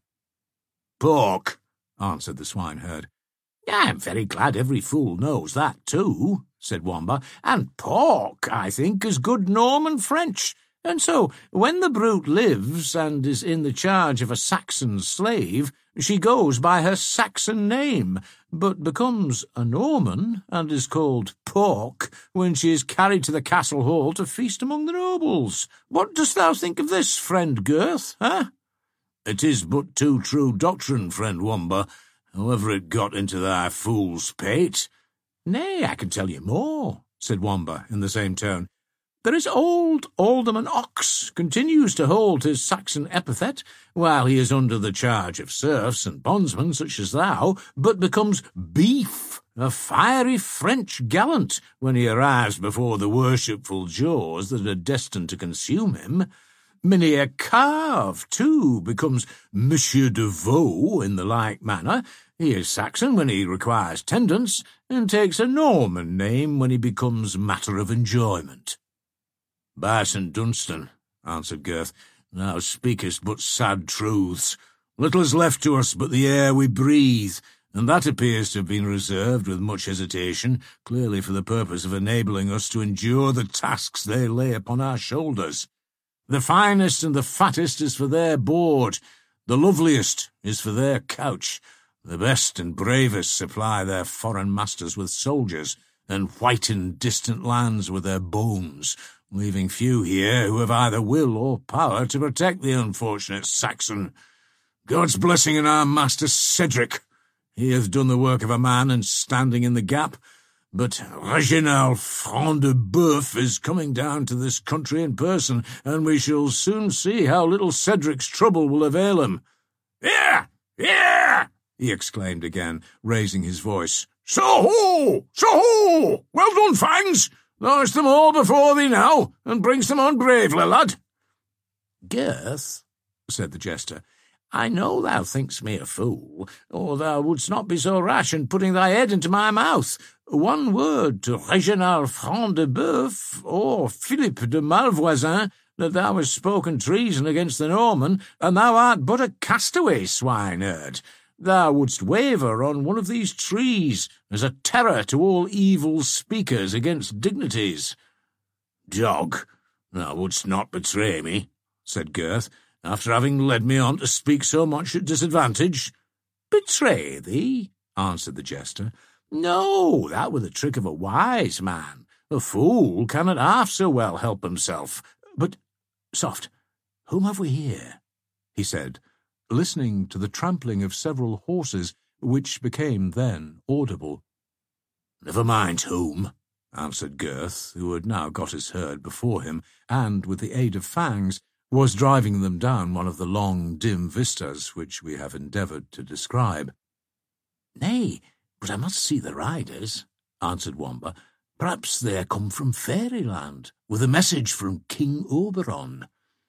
"Pork," answered the swineherd. "I'm very glad every fool knows that too," said Wamba, "and pork, I think, is good Norman French. And so, when the brute lives and is in the charge of a Saxon slave, she goes by her Saxon name, but becomes a Norman and is called pork when she is carried to the castle hall to feast among the nobles. What dost thou think of this, friend Gurth, eh?" "It is but too true doctrine, friend Wamba, however it got into thy fool's pate." "Nay, I can tell you more," said Wamba in the same tone. "There is old Alderman Ox continues to hold his Saxon epithet while he is under the charge of serfs and bondsmen such as thou, but becomes Beef, a fiery French gallant, when he arrives before the worshipful jaws that are destined to consume him. Mynheer Carve, too, becomes Monsieur de Vaux in the like manner. He is Saxon when he requires tendance, and takes a Norman name when he becomes matter of enjoyment." "By St. Dunstan," answered Gurth, "thou speakest but sad truths. Little is left to us but the air we breathe, and that appears to have been reserved with much hesitation, clearly for the purpose of enabling us to endure the tasks they lay upon our shoulders. The finest and the fattest is for their board, the loveliest is for their couch, the best and bravest supply their foreign masters with soldiers, and whiten distant lands with their bones, leaving few here who have either will or power to protect the unfortunate Saxon. God's blessing on our master Cedric. He hath done the work of a man and standing in the gap, but Reginald Front de Bœuf is coming down to this country in person, and we shall soon see how little Cedric's trouble will avail him." "Here! Here!" he exclaimed again, raising his voice. "So-ho! So-ho! Well done, Fangs! Launch them all before thee now, and brings them on bravely, lad." "Gurth," said the jester, "I know thou think'st me a fool, or thou wouldst not be so rash in putting thy head into my mouth. One word to Reginald Front de Bœuf, or Philippe de Malvoisin, that thou hast spoken treason against the Norman, and thou art but a castaway swineherd. Thou wouldst waver on one of these trees as a terror to all evil speakers against dignities." "Dog, thou wouldst not betray me," said Gurth, "after having led me on to speak so much at disadvantage." "Betray thee?" answered the jester. "No, that were the trick of a wise man. A fool cannot half so well help himself. But, soft, whom have we here?" he said, listening to the trampling of several horses, which became then audible. "Never mind whom," answered Gurth, who had now got his herd before him, and, with the aid of Fangs, was driving them down one of the long, dim vistas which we have endeavoured to describe. "Nay, but I must see the riders," answered Wamba. "Perhaps they are come from Fairyland, with a message from King Oberon."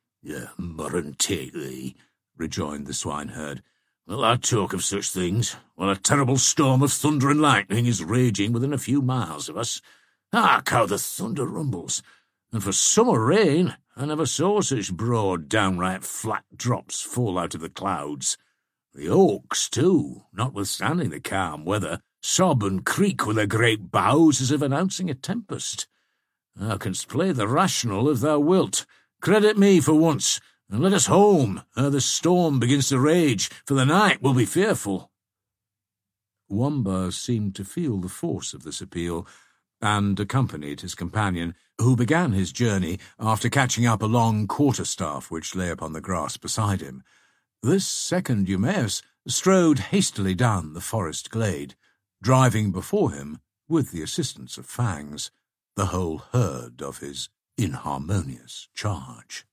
"Murren take thee," rejoined the swineherd. "Will I talk of such things, while a terrible storm of thunder and lightning is raging within a few miles of us? Hark how the thunder rumbles! And for summer rain, I never saw such broad, downright flat drops fall out of the clouds. The oaks, too, notwithstanding the calm weather, sob and creak with their great boughs as if announcing a tempest. Thou canst play the rational if thou wilt. Credit me for once, and let us home ere the storm begins to rage, for the night will be fearful." Wamba seemed to feel the force of this appeal, and accompanied his companion, who began his journey after catching up a long quarterstaff which lay upon the grass beside him. This second Eumaeus strode hastily down the forest glade, driving before him, with the assistance of Fangs, the whole herd of his inharmonious charge.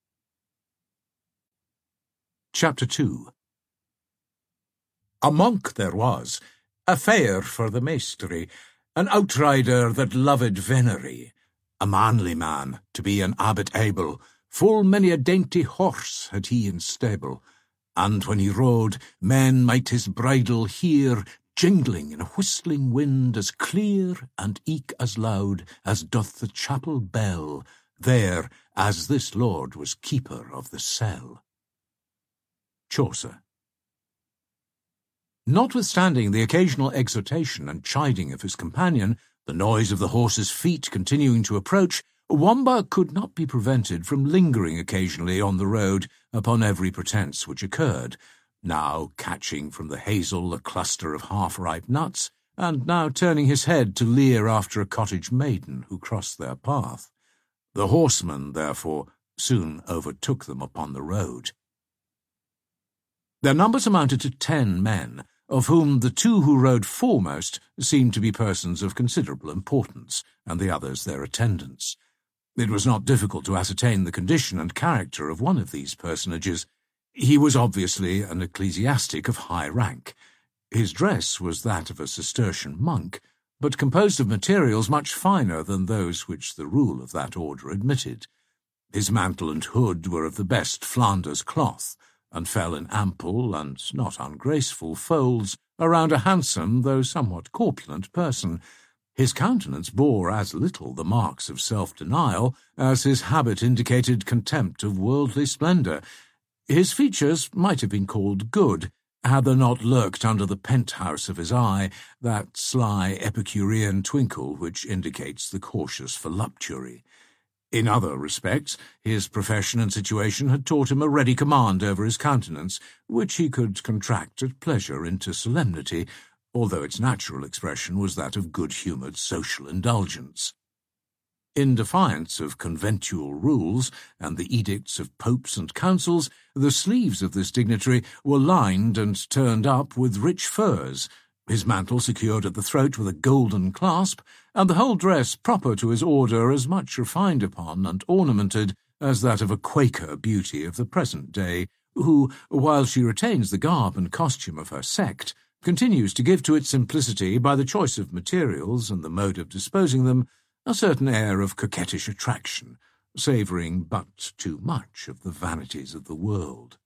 Chapter 2. A monk there was, a fair for the maestery, an outrider that loved venery, a manly man, to be an abbot able, full many a dainty horse had he in stable, and when he rode, men might his bridle hear, jingling in a whistling wind as clear and eke as loud as doth the chapel bell, there as this lord was keeper of the cell. Chaucer. Notwithstanding the occasional exhortation and chiding of his companion, the noise of the horse's feet continuing to approach, Wamba could not be prevented from lingering occasionally on the road upon every pretence which occurred, now catching from the hazel a cluster of half-ripe nuts, and now turning his head to leer after a cottage maiden who crossed their path. The horsemen, therefore, soon overtook them upon the road. Their numbers amounted to 10 men, of whom the 2 who rode foremost seemed to be persons of considerable importance, and the others their attendants. It was not difficult to ascertain the condition and character of one of these personages. He was obviously an ecclesiastic of high rank. His dress was that of a Cistercian monk, but composed of materials much finer than those which the rule of that order admitted. His mantle and hood were of the best Flanders cloth, and fell in ample and not ungraceful folds around a handsome, though somewhat corpulent person. His countenance bore as little the marks of self-denial as his habit indicated contempt of worldly splendour. His features might have been called good, had there not lurked under the penthouse of his eye that sly Epicurean twinkle which indicates the cautious voluptuary. In other respects, his profession and situation had taught him a ready command over his countenance, which he could contract at pleasure into solemnity, although its natural expression was that of good-humoured social indulgence. In defiance of conventual rules and the edicts of popes and councils, the sleeves of this dignitary were lined and turned up with rich furs, his mantle secured at the throat with a golden clasp, and the whole dress proper to his order as much refined upon and ornamented as that of a Quaker beauty of the present day, who, while she retains the garb and costume of her sect, continues to give to its simplicity, by the choice of materials and the mode of disposing them, a certain air of coquettish attraction, savouring but too much of the vanities of the world.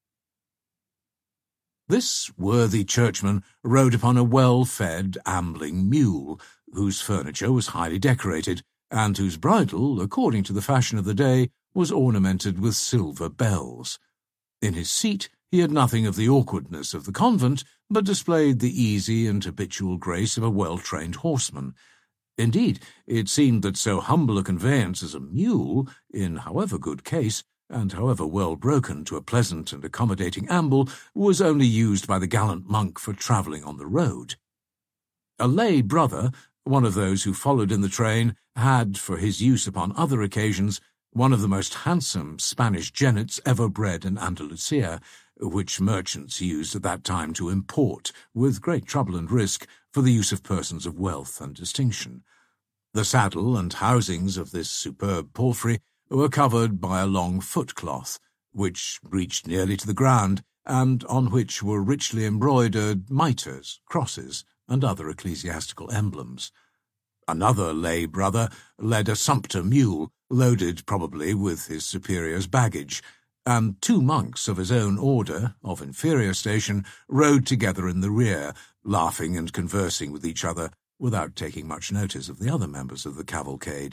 This worthy churchman rode upon a well-fed, ambling mule, whose furniture was highly decorated, and whose bridle, according to the fashion of the day, was ornamented with silver bells. In his seat he had nothing of the awkwardness of the convent, but displayed the easy and habitual grace of a well-trained horseman. Indeed, it seemed that so humble a conveyance as a mule, in however good case, and however well broken to a pleasant and accommodating amble, was only used by the gallant monk for travelling on the road. A lay brother, one of those who followed in the train, had, for his use upon other occasions, one of the most handsome Spanish jennets ever bred in Andalusia, which merchants used at that time to import, with great trouble and risk, for the use of persons of wealth and distinction. The saddle and housings of this superb palfrey were covered by a long footcloth, which reached nearly to the ground, and on which were richly embroidered mitres, crosses, and other ecclesiastical emblems. Another lay brother led a sumpter mule, loaded probably with his superior's baggage, and 2 monks of his own order, of inferior station, rode together in the rear, laughing and conversing with each other, without taking much notice of the other members of the cavalcade.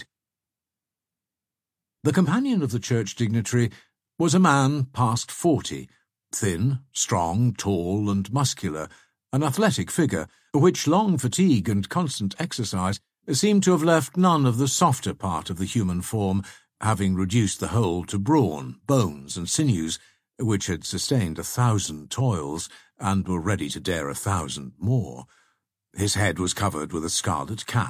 The companion of the church dignitary was a man past 40, thin, strong, tall, and muscular, an athletic figure, which long fatigue and constant exercise seemed to have left none of the softer part of the human form, having reduced the whole to brawn, bones, and sinews, which had sustained 1,000 toils, and were ready to dare 1,000 more. His head was covered with a scarlet cap,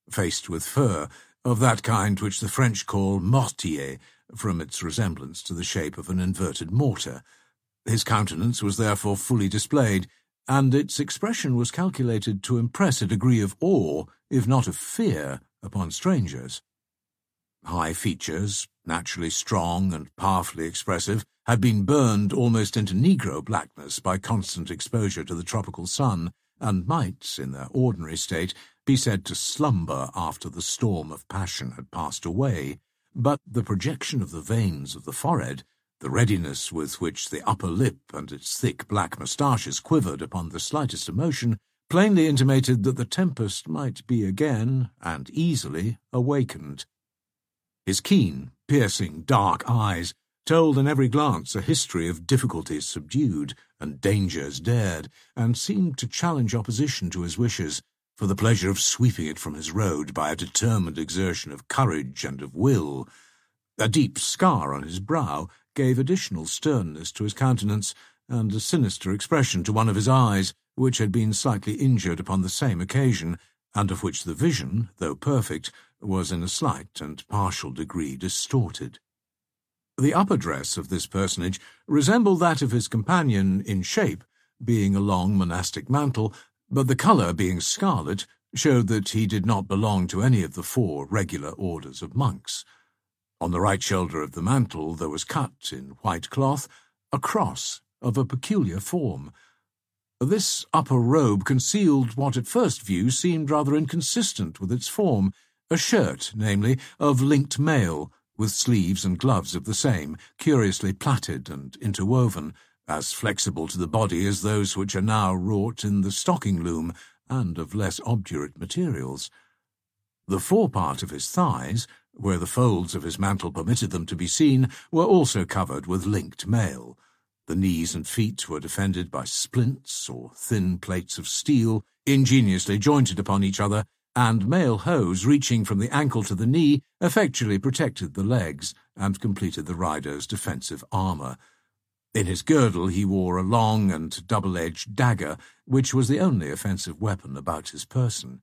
faced with fur, of that kind which the French call mortier, from its resemblance to the shape of an inverted mortar. His countenance was therefore fully displayed, and its expression was calculated to impress a degree of awe, if not of fear, upon strangers. High features, naturally strong and powerfully expressive, had been burned almost into negro blackness by constant exposure to the tropical sun, and might, in their ordinary state, be said to slumber after the storm of passion had passed away, but the projection of the veins of the forehead, the readiness with which the upper lip and its thick black moustaches quivered upon the slightest emotion, plainly intimated that the tempest might be again, and easily, awakened. His keen, piercing, dark eyes told in every glance a history of difficulties subdued and dangers dared, and seemed to challenge opposition to his wishes, for the pleasure of sweeping it from his road by a determined exertion of courage and of will. A deep scar on his brow gave additional sternness to his countenance, and a sinister expression to one of his eyes, which had been slightly injured upon the same occasion, and of which the vision, though perfect, was in a slight and partial degree distorted. The upper dress of this personage resembled that of his companion in shape, being a long monastic mantle, but the colour, being scarlet, showed that he did not belong to any of the 4 regular orders of monks. On the right shoulder of the mantle there was cut, in white cloth, a cross of a peculiar form. This upper robe concealed what at first view seemed rather inconsistent with its form, a shirt, namely, of linked mail, with sleeves and gloves of the same, curiously plaited and interwoven, as flexible to the body as those which are now wrought in the stocking loom, and of less obdurate materials. The forepart of his thighs, where the folds of his mantle permitted them to be seen, were also covered with linked mail. The knees and feet were defended by splints or thin plates of steel, ingeniously jointed upon each other, and mail hose reaching from the ankle to the knee effectually protected the legs and completed the rider's defensive armour. In his girdle he wore a long and double-edged dagger, which was the only offensive weapon about his person.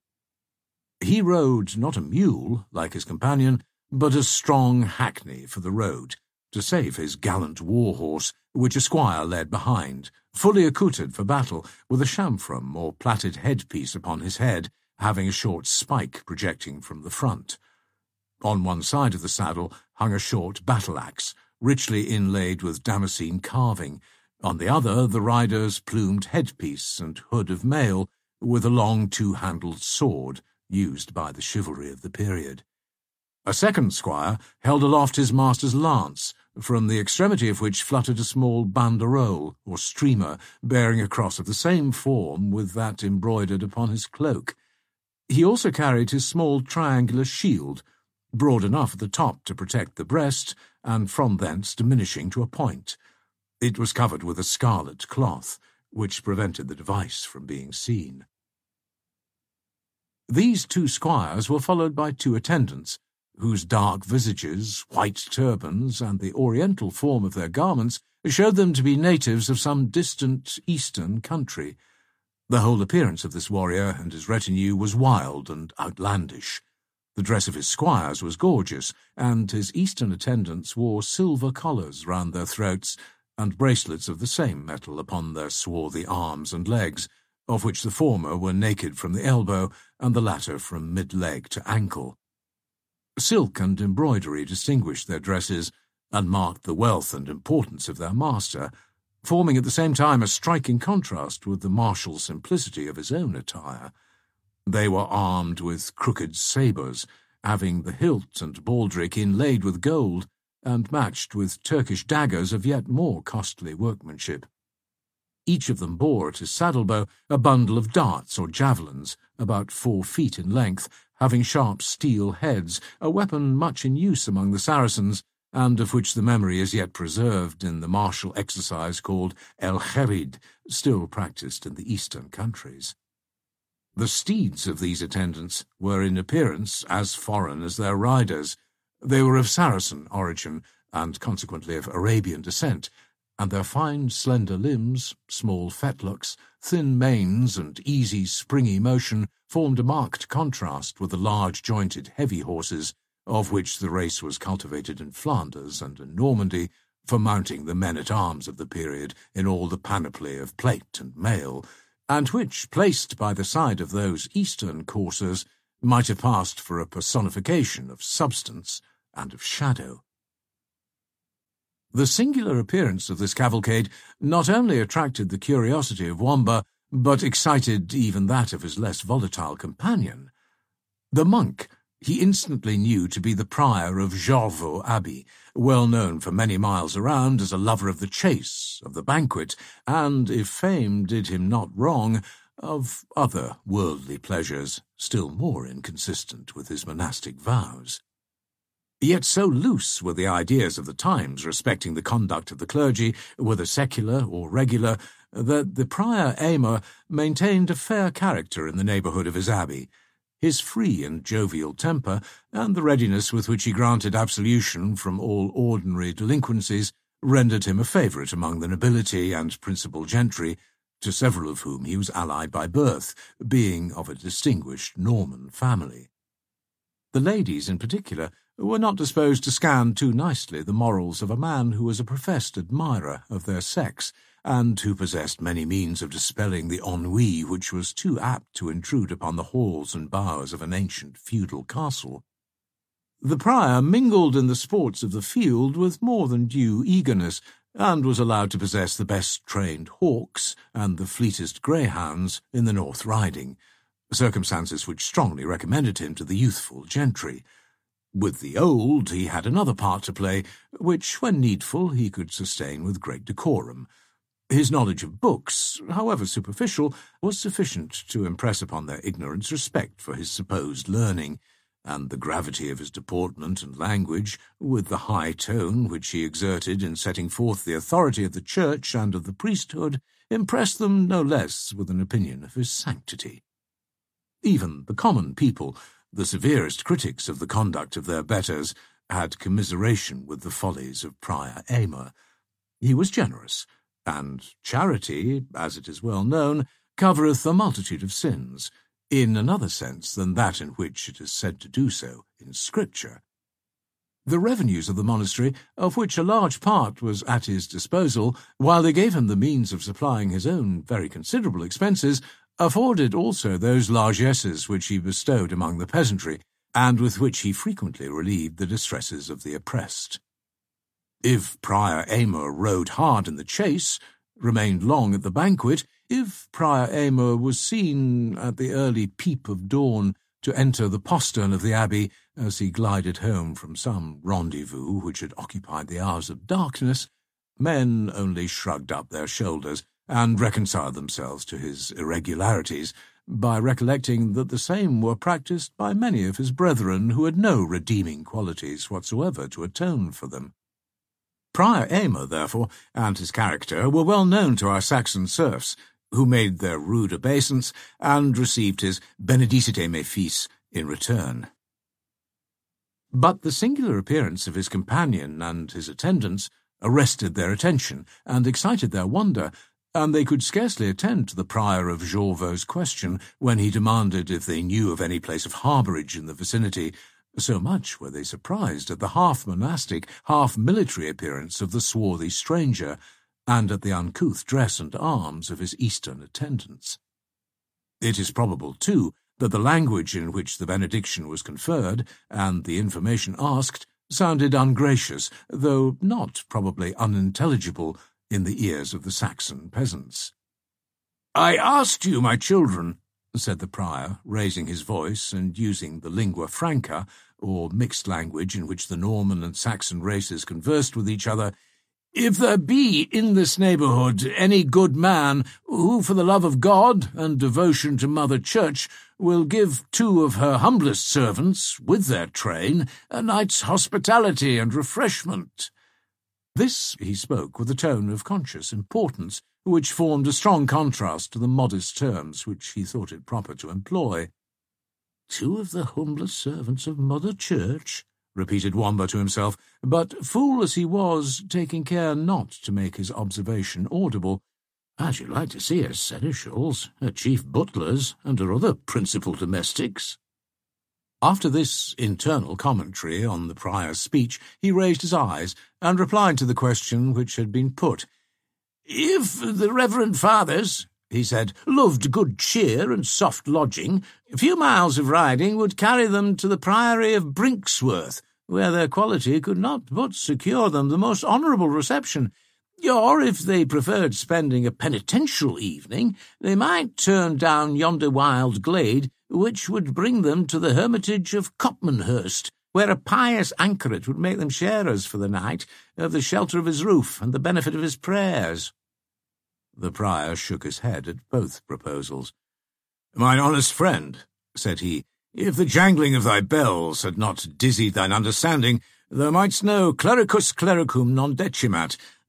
He rode not a mule, like his companion, but a strong hackney for the road, to save his gallant war-horse, which a squire led behind, fully accoutred for battle, with a chamfram or plaited headpiece upon his head, having a short spike projecting from the front. On one side of the saddle hung a short battle-axe, richly inlaid with Damascene carving, on the other the rider's plumed headpiece and hood of mail, with a long 2-handled sword, used by the chivalry of the period. A second squire held aloft his master's lance, from the extremity of which fluttered a small banderole, or streamer, bearing a cross of the same form with that embroidered upon his cloak. He also carried his small triangular shield, broad enough at the top to protect the breast, and from thence diminishing to a point. It was covered with a scarlet cloth, which prevented the device from being seen. These 2 squires were followed by 2 attendants, whose dark visages, white turbans, and the oriental form of their garments showed them to be natives of some distant eastern country. The whole appearance of this warrior and his retinue was wild and outlandish. The dress of his squires was gorgeous, and his eastern attendants wore silver collars round their throats, and bracelets of the same metal upon their swarthy arms and legs, of which the former were naked from the elbow, and the latter from mid-leg to ankle. Silk and embroidery distinguished their dresses, and marked the wealth and importance of their master, forming at the same time a striking contrast with the martial simplicity of his own attire. They were armed with crooked sabres, having the hilt and baldric inlaid with gold, and matched with Turkish daggers of yet more costly workmanship. Each of them bore at his saddle-bow a bundle of darts or javelins, about 4 feet in length, having sharp steel heads, a weapon much in use among the Saracens, and of which the memory is yet preserved in the martial exercise called El Kherid, still practised in the eastern countries. The steeds of these attendants were in appearance as foreign as their riders. They were of Saracen origin, and consequently of Arabian descent, and their fine, slender limbs, small fetlocks, thin manes, and easy, springy motion formed a marked contrast with the large-jointed, heavy horses, of which the race was cultivated in Flanders and in Normandy, for mounting the men-at-arms of the period in all the panoply of plate and mail, and which, placed by the side of those eastern coursers, might have passed for a personification of substance and of shadow. The singular appearance of this cavalcade not only attracted the curiosity of Wamba, but excited even that of his less volatile companion. The monk he instantly knew to be the prior of Jorvaulx Abbey, well known for many miles around as a lover of the chase, of the banquet, and, if fame did him not wrong, of other worldly pleasures, still more inconsistent with his monastic vows. Yet so loose were the ideas of the times respecting the conduct of the clergy, whether secular or regular, that the prior Aymer maintained a fair character in the neighbourhood of his abbey. His free and jovial temper, and the readiness with which he granted absolution from all ordinary delinquencies, rendered him a favourite among the nobility and principal gentry, to several of whom he was allied by birth, being of a distinguished Norman family. The ladies, in particular, were not disposed to scan too nicely the morals of a man who was a professed admirer of their sex, and who possessed many means of dispelling the ennui which was too apt to intrude upon the halls and bowers of an ancient feudal castle. The prior mingled in the sports of the field with more than due eagerness, and was allowed to possess the best-trained hawks and the fleetest greyhounds in the North Riding, circumstances which strongly recommended him to the youthful gentry. With the old he had another part to play, which, when needful, he could sustain with great decorum. His knowledge of books, however superficial, was sufficient to impress upon their ignorance respect for his supposed learning, and the gravity of his deportment and language, with the high tone which he exerted in setting forth the authority of the Church and of the priesthood, impressed them no less with an opinion of his sanctity. Even the common people, the severest critics of the conduct of their betters, had commiseration with the follies of Prior Aymer. He was generous, and charity, as it is well known, covereth a multitude of sins, in another sense than that in which it is said to do so in Scripture. The revenues of the monastery, of which a large part was at his disposal, while they gave him the means of supplying his own very considerable expenses, afforded also those largesses which he bestowed among the peasantry, and with which he frequently relieved the distresses of the oppressed. If Prior Aymer rode hard in the chase, remained long at the banquet, if Prior Aymer was seen at the early peep of dawn to enter the postern of the abbey as he glided home from some rendezvous which had occupied the hours of darkness, men only shrugged up their shoulders and reconciled themselves to his irregularities by recollecting that the same were practised by many of his brethren who had no redeeming qualities whatsoever to atone for them. Prior Aymer, therefore, and his character were well known to our Saxon serfs, who made their rude obeisance and received his benedicite me fils in return. But the singular appearance of his companion and his attendants arrested their attention and excited their wonder, and they could scarcely attend to the prior of Jorvaulx's question when he demanded if they knew of any place of harbourage in the vicinity. So much were they surprised at the half-monastic, half-military appearance of the swarthy stranger, and at the uncouth dress and arms of his eastern attendants. It is probable, too, that the language in which the benediction was conferred, and the information asked, sounded ungracious, though not probably unintelligible, in the ears of the Saxon peasants. "I asked you, my children," said the prior, raising his voice and using the lingua franca, or mixed language in which the Norman and Saxon races conversed with each other, "if there be in this neighbourhood any good man who, for the love of God and devotion to Mother Church, will give 2 of her humblest servants, with their train, a night's hospitality and refreshment." This he spoke with a tone of conscious importance, which formed a strong contrast to the modest terms which he thought it proper to employ. "2 of the humblest servants of Mother Church," repeated Wamba to himself, but, fool as he was, taking care not to make his observation audible. "I should like to see her seneschals, her chief butlers, and her other principal domestics." After this internal commentary on the prior's speech, he raised his eyes and replied to the question which had been put. "If the reverend fathers," he said, "loved good cheer and soft lodging, a few miles of riding would carry them to the priory of Brinksworth, where their quality could not but secure them the most honourable reception. Or, if they preferred spending a penitential evening, they might turn down yonder wild glade, which would bring them to the hermitage of Copmanhurst, where a pious anchoret would make them sharers for the night of the shelter of his roof and the benefit of his prayers." The prior shook his head at both proposals. "Mine honest friend," said he, "if the jangling of thy bells had not dizzied thine understanding, thou mightst know clericus clericum non decimat,